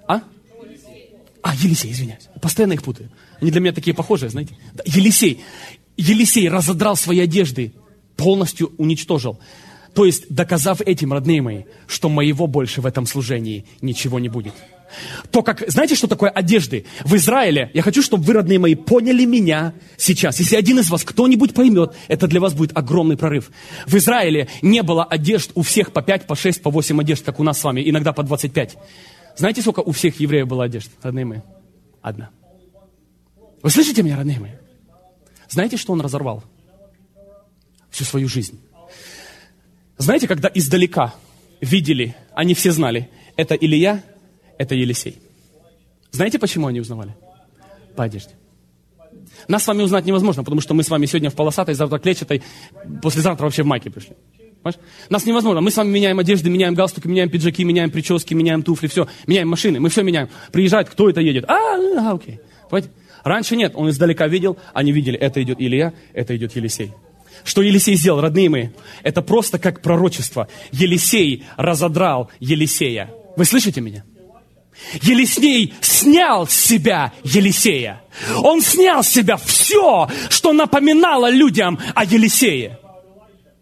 Елисей, извиняюсь. Постоянно их путаю. Они для меня такие похожие, знаете. Да, Елисей разодрал свои одежды, полностью уничтожил. То есть, доказав этим, родные мои, что моего больше в этом служении ничего не будет. То, как, знаете, что такое одежды? В Израиле, я хочу, чтобы вы, родные мои, поняли меня сейчас. Если один из вас, кто-нибудь поймет, это для вас будет огромный прорыв. В Израиле не было одежд у всех по 5, по 6, по 8 одежд, как у нас с вами, иногда по 25. Знаете, сколько у всех евреев было одежд, родные мои? 1. Вы слышите меня, родные мои? Знаете, что он разорвал? Всю свою жизнь. Знаете, когда издалека видели, они все знали, это Илия, это Елисей. Знаете, почему они узнавали? По одежде. Нас с вами узнать невозможно, потому что мы с вами сегодня в полосатой, завтра клетчатой, послезавтра вообще в майке пришли. Понимаешь? Нас невозможно. Мы с вами меняем одежды, меняем галстуки, меняем пиджаки, меняем прически, меняем туфли, все. Меняем машины, мы все меняем. Приезжает, кто это едет? Окей. Понимаете? Раньше нет, он издалека видел, они видели, это идет Илия, это идет Елисей. Что Елисей сделал, родные мои? Это просто как пророчество. Елисей разодрал Елисея. Вы слышите меня? Елисей снял с себя Елисея. Он снял с себя все, что напоминало людям о Елисее.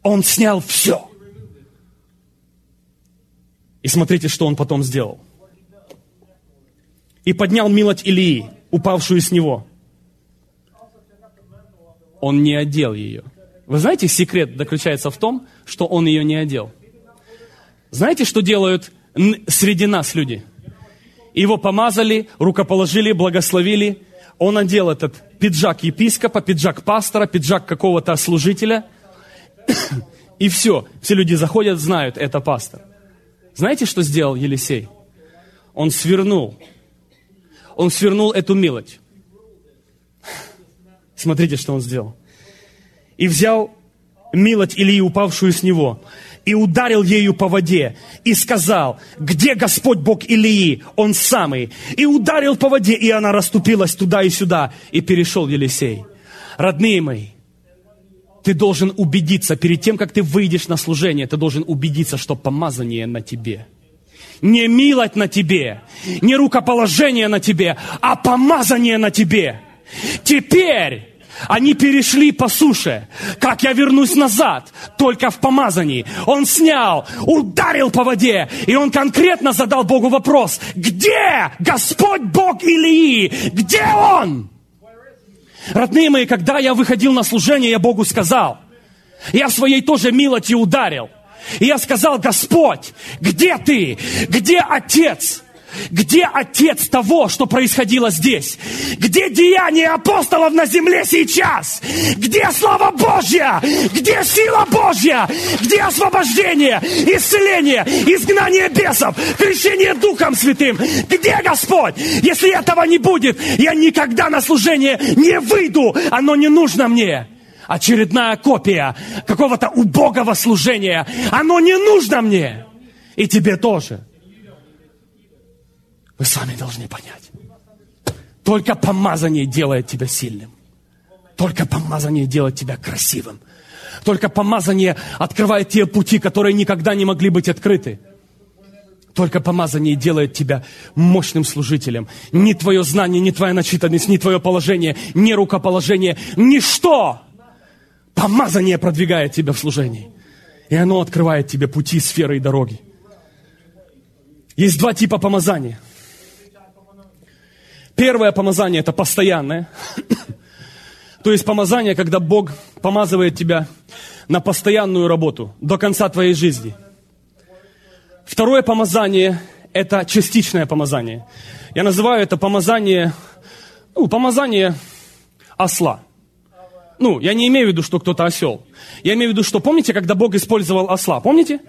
Он снял все. И смотрите, что он потом сделал. И поднял милоть Илии, упавшую с него. Он не одел ее. Вы знаете, секрет заключается в том, что он ее не одел. Знаете, что делают среди нас люди? Его помазали, рукоположили, благословили. Он одел этот пиджак епископа, пиджак пастора, пиджак какого-то служителя. И все. Все люди заходят, знают, это пастор. Знаете, что сделал Елисей? Он свернул эту милоть. Смотрите, что он сделал. И взял милоть Илии, упавшую с него, и ударил ею по воде, и сказал: где Господь Бог Илии? Он самый. И ударил по воде, и она расступилась туда и сюда, и перешел Елисей. Родные мои, ты должен убедиться, перед тем, как ты выйдешь на служение, ты должен убедиться, что помазание на тебе. Не милость на тебе, не рукоположение на тебе, а помазание на тебе. Теперь они перешли по суше. Как я вернусь назад? Только в помазании. Он снял, ударил по воде, и он конкретно задал Богу вопрос: где Господь Бог Илии? Где Он? Родные мои, когда я выходил на служение, я Богу сказал, я своей тоже милостью ударил. И я сказал: Господь, где Ты? Где Отец? Где Отец того, что происходило здесь? Где деяния апостолов на земле сейчас? Где слава Божья? Где сила Божья? Где освобождение, исцеление, изгнание бесов, крещение Духом Святым? Где Господь? Если этого не будет, я никогда на служение не выйду. Оно не нужно мне. Очередная копия какого-то убогого служения. Оно не нужно мне. И тебе тоже. Вы сами должны понять. Только помазание делает тебя сильным. Только помазание делает тебя красивым. Только помазание открывает те пути, которые никогда не могли быть открыты. Только помазание делает тебя мощным служителем. Ни твое знание, ни твоя начитанность, ни твое положение, ни рукоположение, ничто. Помазание продвигает тебя в служении. И оно открывает тебе пути, сферы и дороги. Есть два типа помазания. Первое помазание – это постоянное. То есть помазание, когда Бог помазывает тебя на постоянную работу до конца твоей жизни. Второе помазание – это частичное помазание. Я называю это помазание осла. Я не имею в виду, что кто-то осел. Я имею в виду, что помните, когда Бог использовал осла? Помните?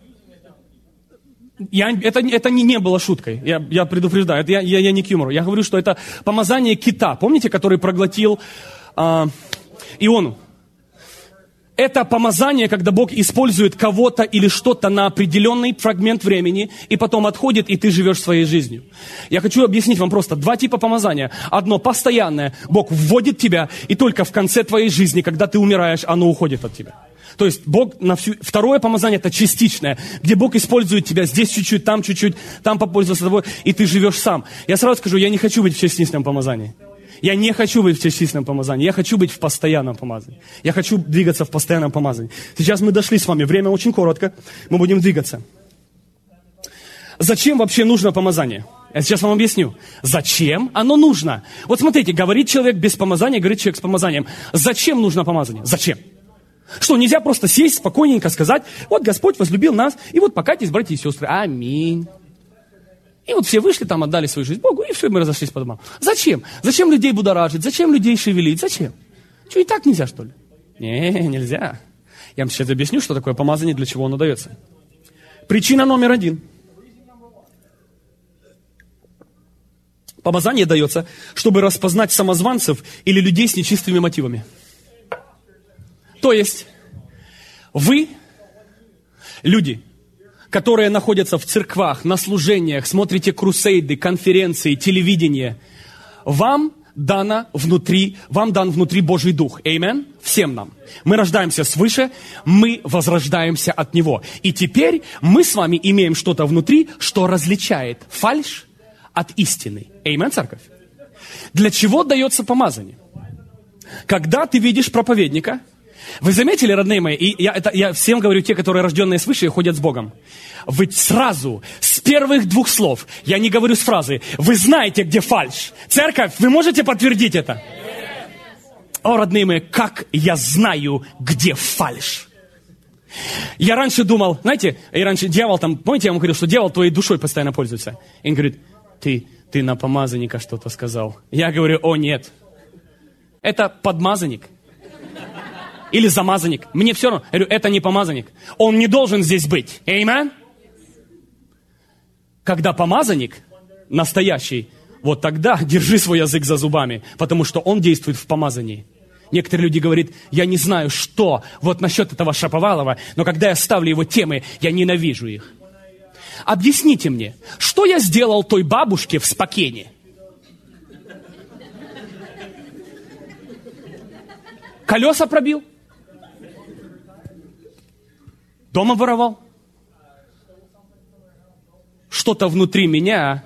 Это не было шуткой. Я предупреждаю. Я не к юмору. Я говорю, что это помазание кита. Помните, который проглотил Иону? Это помазание, когда Бог использует кого-то или что-то на определенный фрагмент времени, и потом отходит, и ты живешь своей жизнью. Я хочу объяснить вам просто два типа помазания. Одно постоянное. Бог вводит тебя, и только в конце твоей жизни, когда ты умираешь, оно уходит от тебя. То есть Бог Второе помазание – это частичное, где Бог использует тебя здесь чуть-чуть, там попользовался тобой, и ты живешь сам. Я сразу скажу, я не хочу быть в частичном помазании. Я не хочу быть в частичном помазании. Я хочу быть в постоянном помазании. Я хочу двигаться в постоянном помазании. Сейчас мы дошли с вами. Время очень коротко. Мы будем двигаться. Зачем вообще нужно помазание? Я сейчас вам объясню. Зачем оно нужно? Вот смотрите, говорит человек без помазания, говорит человек с помазанием. Зачем нужно помазание? Зачем? Что, нельзя просто сесть, спокойненько сказать: вот Господь возлюбил нас, и вот покайтесь, братья и сестры. Аминь. И вот все вышли, там отдали свою жизнь Богу, и все, мы разошлись по домам. Зачем? Зачем людей будоражить? Зачем людей шевелить? Зачем? Что, и так нельзя, что ли? Не, нельзя. Я вам сейчас объясню, что такое помазание, для чего оно дается. Причина номер 1. Помазание дается, чтобы распознать самозванцев или людей с нечистыми мотивами. То есть, вы, люди, которые находятся в церквах, на служениях, смотрите крусейды, конференции, телевидение, вам дан внутри Божий Дух. Аминь? Всем нам. Мы рождаемся свыше, мы возрождаемся от Него. И теперь мы с вами имеем что-то внутри, что различает фальшь от истины. Аминь, церковь? Для чего дается помазание? Когда ты видишь проповедника, Вы заметили, родные мои, и я всем говорю, те, которые рожденные свыше и ходят с Богом. Вы сразу, с первых двух слов, я не говорю с фразы, вы знаете, где фальшь. Церковь, вы можете подтвердить это? О, родные мои, как я знаю, где фальшь. Я раньше думал, знаете, дьявол там, помните, я вам говорил, что дьявол твоей душой постоянно пользуется. И он говорит, ты на помазанника что-то сказал. Я говорю, о, нет. Это подмазанник. Или замазанник. Мне все равно. Я говорю, это не помазанник. Он не должен здесь быть. Аминь. Когда помазанник настоящий, вот тогда держи свой язык за зубами, потому что он действует в помазании. Некоторые люди говорят, я не знаю, что вот насчет этого Шаповалова, но когда я ставлю его темы, я ненавижу их. Объясните мне, что я сделал той бабушке в Спокене? Колеса пробил? Дома воровал? Что-то внутри меня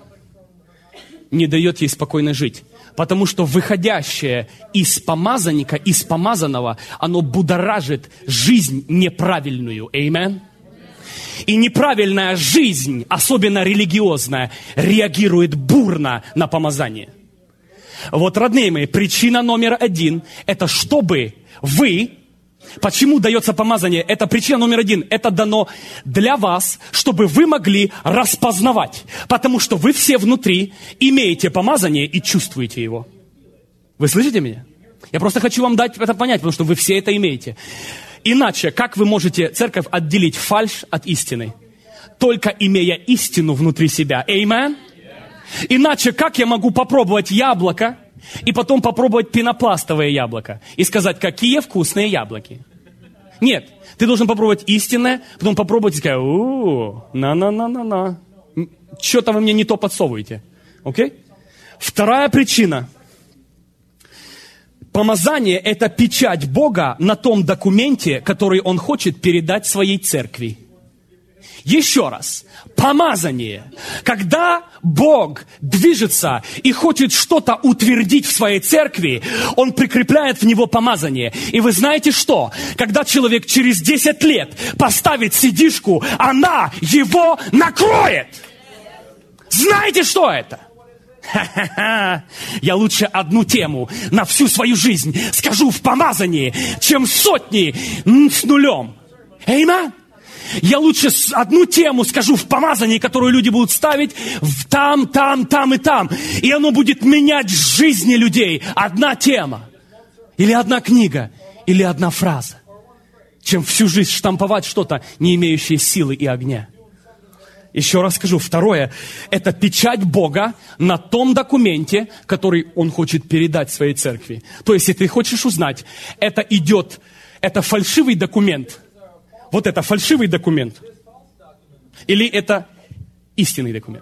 не дает ей спокойно жить. Потому что выходящее из помазанника, из помазанного, оно будоражит жизнь неправильную. Аминь. И неправильная жизнь, особенно религиозная, реагирует бурно на помазание. Вот, родные мои, причина номер 1, это чтобы вы... Почему дается помазание? Это причина номер 1. Это дано для вас, чтобы вы могли распознавать. Потому что вы все внутри имеете помазание и чувствуете его. Вы слышите меня? Я просто хочу вам дать это понять, потому что вы все это имеете. Иначе, как вы можете, церковь, отделить фальшь от истины? Только имея истину внутри себя. Аминь? Иначе, как я могу попробовать яблоко, и потом попробовать пенопластовое яблоко. И сказать, какие вкусные яблоки. Нет, ты должен попробовать истинное, потом попробовать и сказать, на. Что-то вы мне не то подсовываете. Окей? Вторая причина. Помазание – это печать Бога на том документе, который Он хочет передать своей церкви. Еще раз, помазание. Когда Бог движется и хочет что-то утвердить в своей церкви, Он прикрепляет в него помазание. И вы знаете что? Когда человек через 10 лет поставит сидишку, она его накроет. Знаете, что это? Ха-ха-ха. Я лучше одну тему на всю свою жизнь скажу в помазании, чем сотни с нулем. Аминь. Я лучше одну тему скажу в помазании, которую люди будут ставить там и там. И оно будет менять жизни людей. Одна тема. Или одна книга. Или одна фраза. Чем всю жизнь штамповать что-то, не имеющее силы и огня. Еще раз скажу. Второе. Это печать Бога на том документе, который Он хочет передать своей церкви. То есть, если ты хочешь узнать, это фальшивый документ. Вот это фальшивый документ? Или это истинный документ?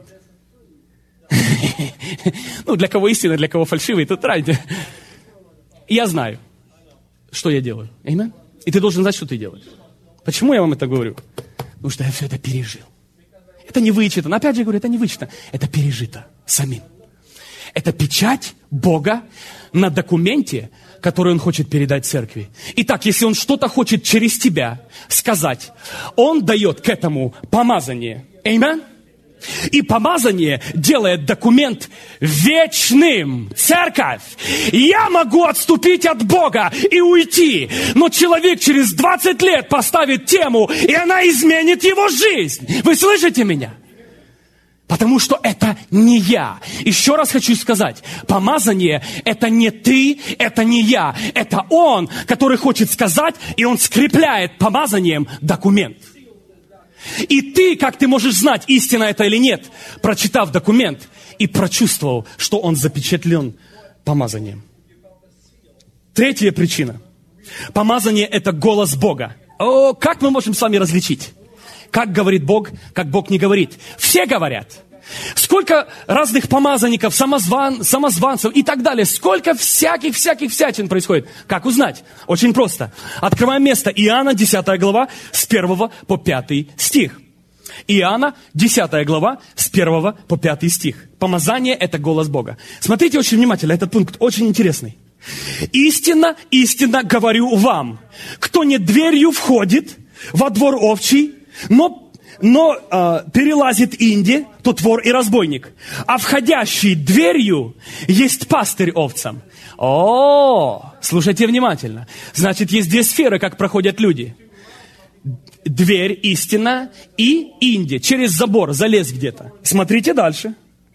Ну, для кого истинный, для кого фальшивый, тут разница. Я знаю, что я делаю. Аминь? И ты должен знать, что ты делаешь. Почему я вам это говорю? Потому что я все это пережил. Это не вычитано. Опять же говорю, это не вычитано. Это пережито самим. Это печать Бога на документе, который Он хочет передать церкви. Итак, если Он что-то хочет через тебя сказать, Он дает к этому помазание. Аминь? И помазание делает документ вечным. Церковь, я могу отступить от Бога и уйти, но человек через 20 лет поставит тему, и она изменит его жизнь. Вы слышите меня? Потому что это не я. Еще раз хочу сказать, помазание – это не ты, это не я. Это Он, который хочет сказать, и Он скрепляет помазанием документ. И ты, как ты можешь знать, истина это или нет, прочитав документ и прочувствовал, что он запечатлен помазанием. Третья причина. Помазание – это голос Бога. О, как мы можем с вами различить? Как говорит Бог, как Бог не говорит? Все говорят. Сколько разных помазанников, самозванцев и так далее. Сколько всяких происходит. Как узнать? Очень просто. Открываем место. Иоанна, 10 глава, с 1 по 5 стих. Иоанна, 10 глава, с 1 по 5 стих. Помазание – это голос Бога. Смотрите очень внимательно, этот пункт очень интересный. Истинно, истинно говорю вам, кто не дверью входит во двор овчий, но перелазит инди, тот вор и разбойник. А входящий дверью есть пастырь овцам. О, слушайте внимательно. Значит, есть две сферы, как проходят люди. Дверь истина и инди. Через забор залез где-то. Смотрите дальше.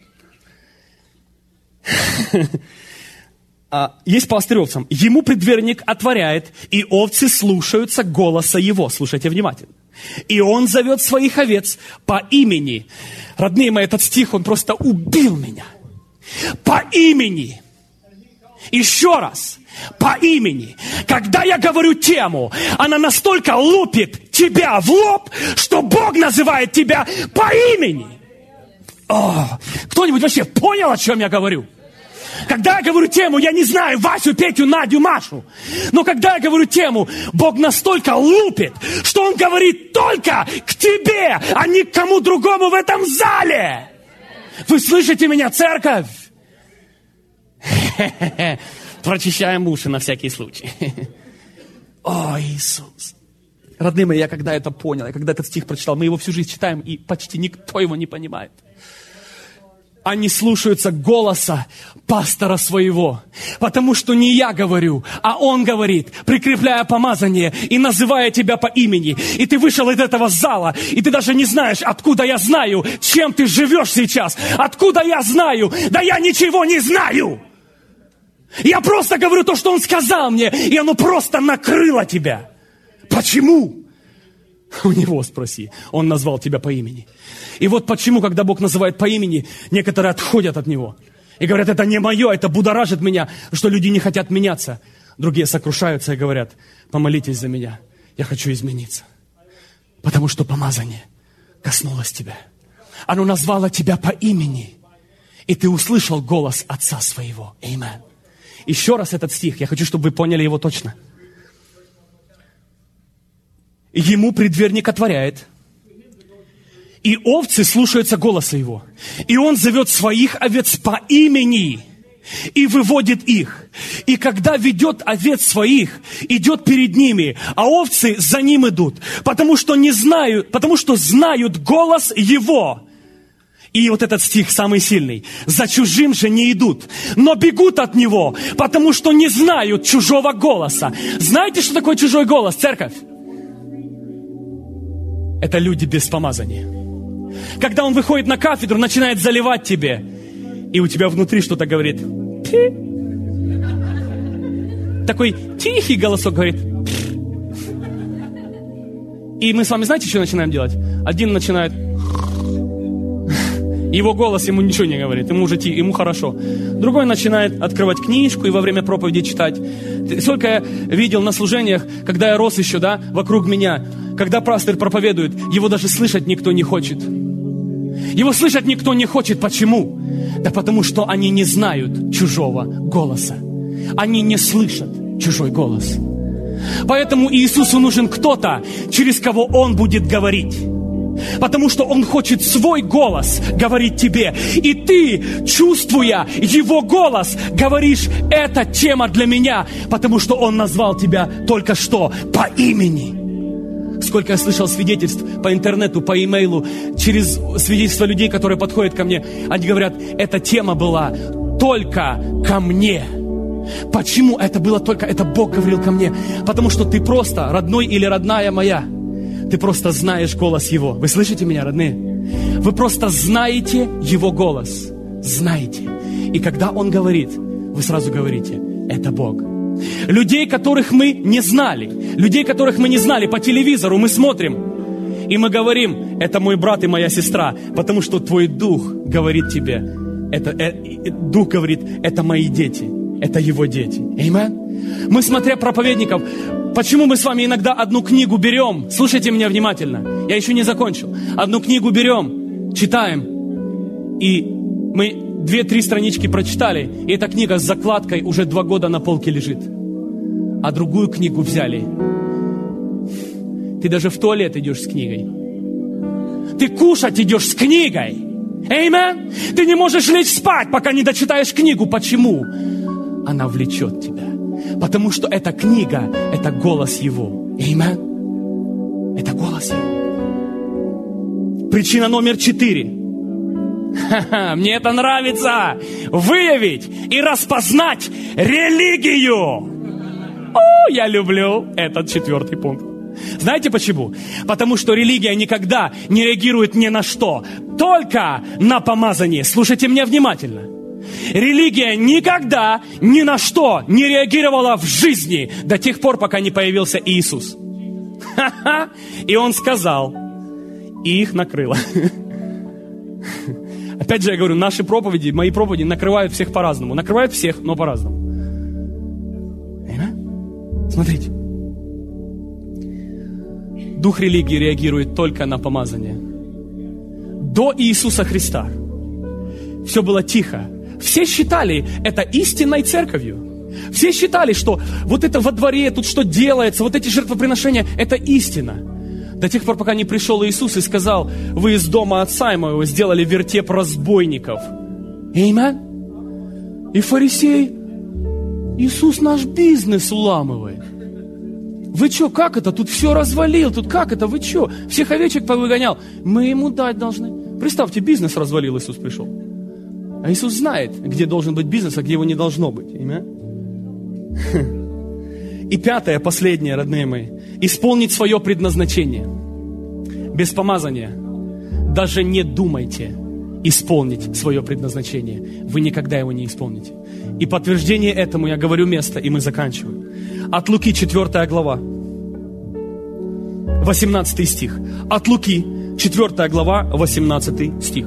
Есть пастырь овцам. Ему предверник отворяет, и овцы слушаются голоса его. Слушайте внимательно. И он зовет своих овец по имени. Родные мои, этот стих, он просто убил меня. По имени. Еще раз. По имени. Когда я говорю тему, она настолько лупит тебя в лоб, что Бог называет тебя по имени. Кто-нибудь вообще понял, о чем я говорю? Когда я говорю тему, я не знаю Васю, Петю, Надю, Машу. Но когда я говорю тему, Бог настолько лупит, что Он говорит только к тебе, а не к кому другому в этом зале. Вы слышите меня, церковь? Прочищаем уши на всякий случай. О, Иисус. Родные мои, я когда это понял, я когда этот стих прочитал, мы его всю жизнь читаем, и почти никто его не понимает. Они слушаются голоса пастора своего. Потому что не я говорю, а он говорит, прикрепляя помазание и называя тебя по имени. И ты вышел из этого зала, и ты даже не знаешь, откуда я знаю, чем ты живешь сейчас. Откуда я знаю? Да я ничего не знаю. Я просто говорю то, что он сказал мне, и оно просто накрыло тебя. Почему? У него спроси. Он назвал тебя по имени. И вот почему, когда Бог называет по имени, некоторые отходят от Него. И говорят, это не мое, это будоражит меня, что люди не хотят меняться. Другие сокрушаются и говорят, помолитесь за меня, я хочу измениться. Потому что помазание коснулось тебя. Оно назвало тебя по имени. И ты услышал голос Отца своего. Аминь. Еще раз этот стих, я хочу, чтобы вы поняли его точно. Ему предверник отворяет, и овцы слушаются голоса его. И он зовет своих овец по имени и выводит их. И когда ведет овец своих, идет перед ними, а овцы за ним идут, потому что знают голос его. И вот этот стих самый сильный. За чужим же не идут, но бегут от него, потому что не знают чужого голоса. Знаете, что такое чужой голос, церковь? Это люди без помазания. Когда он выходит на кафедру, начинает заливать тебе, и у тебя внутри что-то говорит. Пи. Такой тихий голосок говорит. И мы с вами знаете, что начинаем делать? Один начинает. Его голос ему ничего не говорит, ему хорошо. Другой начинает открывать книжку и во время проповеди читать. Сколько я видел на служениях, когда я рос еще, вокруг меня, когда пастор проповедует, его даже слышать никто не хочет. Его слышать никто не хочет. Почему? Да потому что они не знают чужого голоса. Они не слышат чужой голос. Поэтому Иисусу нужен кто-то, через кого Он будет говорить. Потому что Он хочет свой голос говорить тебе. И ты, чувствуя Его голос, говоришь, это тема для меня. Потому что Он назвал тебя только что по имени. Сколько я слышал свидетельств по интернету, по имейлу, через свидетельства людей, которые подходят ко мне. Они говорят, эта тема была только ко мне. Почему это было только, это Бог говорил ко мне? Потому что ты просто, родной или родная моя, ты просто знаешь голос Его. Вы слышите меня, родные? Вы просто знаете Его голос. Знаете. И когда Он говорит, вы сразу говорите, это Бог. Людей, которых мы не знали, по телевизору мы смотрим, и мы говорим, это мой брат и моя сестра, потому что твой дух говорит тебе, дух говорит, это мои дети, это его дети. Аминь. Мы, смотря проповедников, почему мы с вами иногда одну книгу берем, слушайте меня внимательно, я еще не закончил, одну книгу берем, читаем, и мы 2-3 странички прочитали, и эта книга с закладкой уже 2 года на полке лежит. А другую книгу взяли. Ты даже в туалет идешь с книгой. Ты кушать идешь с книгой. Аминь. Ты не можешь лечь спать, пока не дочитаешь книгу. Почему? Она влечет тебя. Потому что эта книга, это голос Его. Аминь. Это голос Его. Причина номер 4. Мне это нравится. Выявить и распознать религию. О, я люблю этот 4 пункт. Знаете почему? Потому что религия никогда не реагирует ни на что, только на помазание. Слушайте меня внимательно. Религия никогда ни на что не реагировала в жизни до тех пор, пока не появился Иисус. И Он сказал, и их накрыло. Опять же я говорю, наши проповеди, мои проповеди накрывают всех по-разному. Накрывают всех, но по-разному. Смотрите. Дух религии реагирует только на помазание. До Иисуса Христа все было тихо. Все считали это истинной церковью. Все считали, что вот это во дворе, тут что делается, вот эти жертвоприношения, это истина. До тех пор, пока не пришел Иисус и сказал, вы из дома отца моего сделали вертеп разбойников. Аминь. И фарисей, Иисус наш бизнес уламывает. Вы что, как это? Тут все развалил, тут как это? Вы что? Всех овечек повыгонял. Мы ему дать должны. Представьте, бизнес развалил, Иисус пришел. А Иисус знает, где должен быть бизнес, а где его не должно быть. Аминь. И 5, последнее, родные мои. Исполнить свое предназначение. Без помазания. Даже не думайте исполнить свое предназначение. Вы никогда его не исполните. И подтверждение этому я говорю место, и мы заканчиваем. От Луки 4 глава. 18 стих. От Луки 4 глава, 18 стих.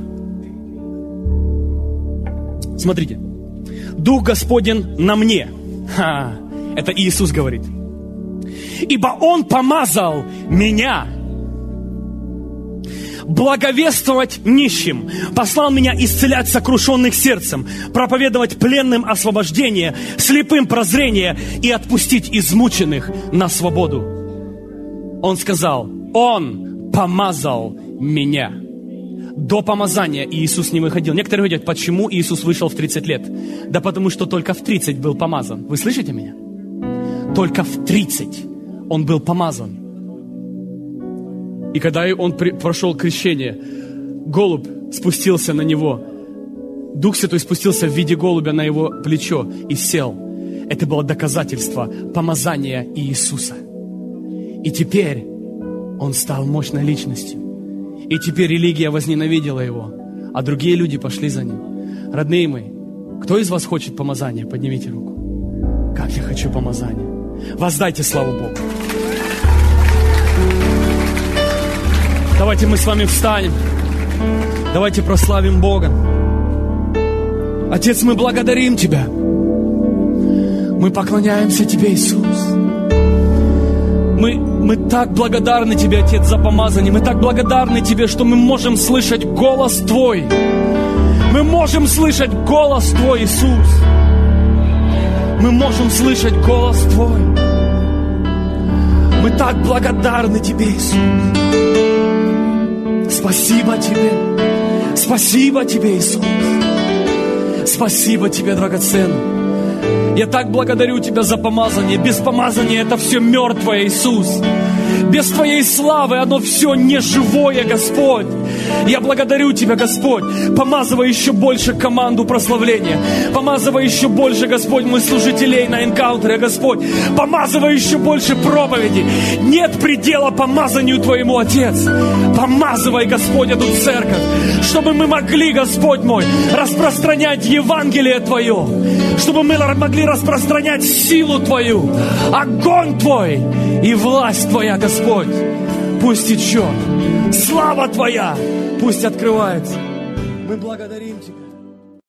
Смотрите. Дух Господень на мне. Это Иисус говорит. Ибо Он помазал меня благовествовать нищим, послал меня исцелять сокрушенных сердцем, проповедовать пленным освобождение, слепым прозрение и отпустить измученных на свободу. Он сказал, Он помазал меня. До помазания Иисус не выходил. Некоторые говорят, почему Иисус вышел в 30 лет? Да потому что только в 30 был помазан. Вы слышите меня? Только в 30 Он был помазан. И когда он прошел крещение, голубь спустился на него. Дух Святой спустился в виде голубя на его плечо и сел. Это было доказательство помазания Иисуса. И теперь он стал мощной личностью. И теперь религия возненавидела его, а другие люди пошли за ним. Родные мои, кто из вас хочет помазания? Поднимите руку. Как я хочу помазания. Воздайте славу Богу. Давайте мы с вами встанем. Давайте прославим Бога. Отец, мы благодарим Тебя. Мы поклоняемся Тебе, Иисус. Мы так благодарны Тебе, Отец, за помазание. Мы так благодарны Тебе, что мы можем слышать голос Твой. Мы можем слышать голос Твой, Иисус. Мы можем слышать голос Твой. Мы так благодарны Тебе, Иисус. Спасибо Тебе. Спасибо Тебе, Иисус. Спасибо Тебе, драгоценный. Я так благодарю Тебя за помазание. Без помазания это все мертвое, Иисус. Без Твоей славы оно все неживое, Господь. Я благодарю Тебя, Господь. Помазывай еще больше команду прославления. Помазывай еще больше, Господь, мы служителей на энкаунтере, Господь. Помазывай еще больше проповеди. Нет предела помазанию Твоему, Отец. Помазывай, Господь, эту церковь, чтобы мы могли, Господь мой, распространять Евангелие Твое. Чтобы мы могли распространять силу Твою, огонь Твой и власть Твоя, Господь. Пусть течет. Слава Твоя пусть открывается. Мы благодарим Тебя.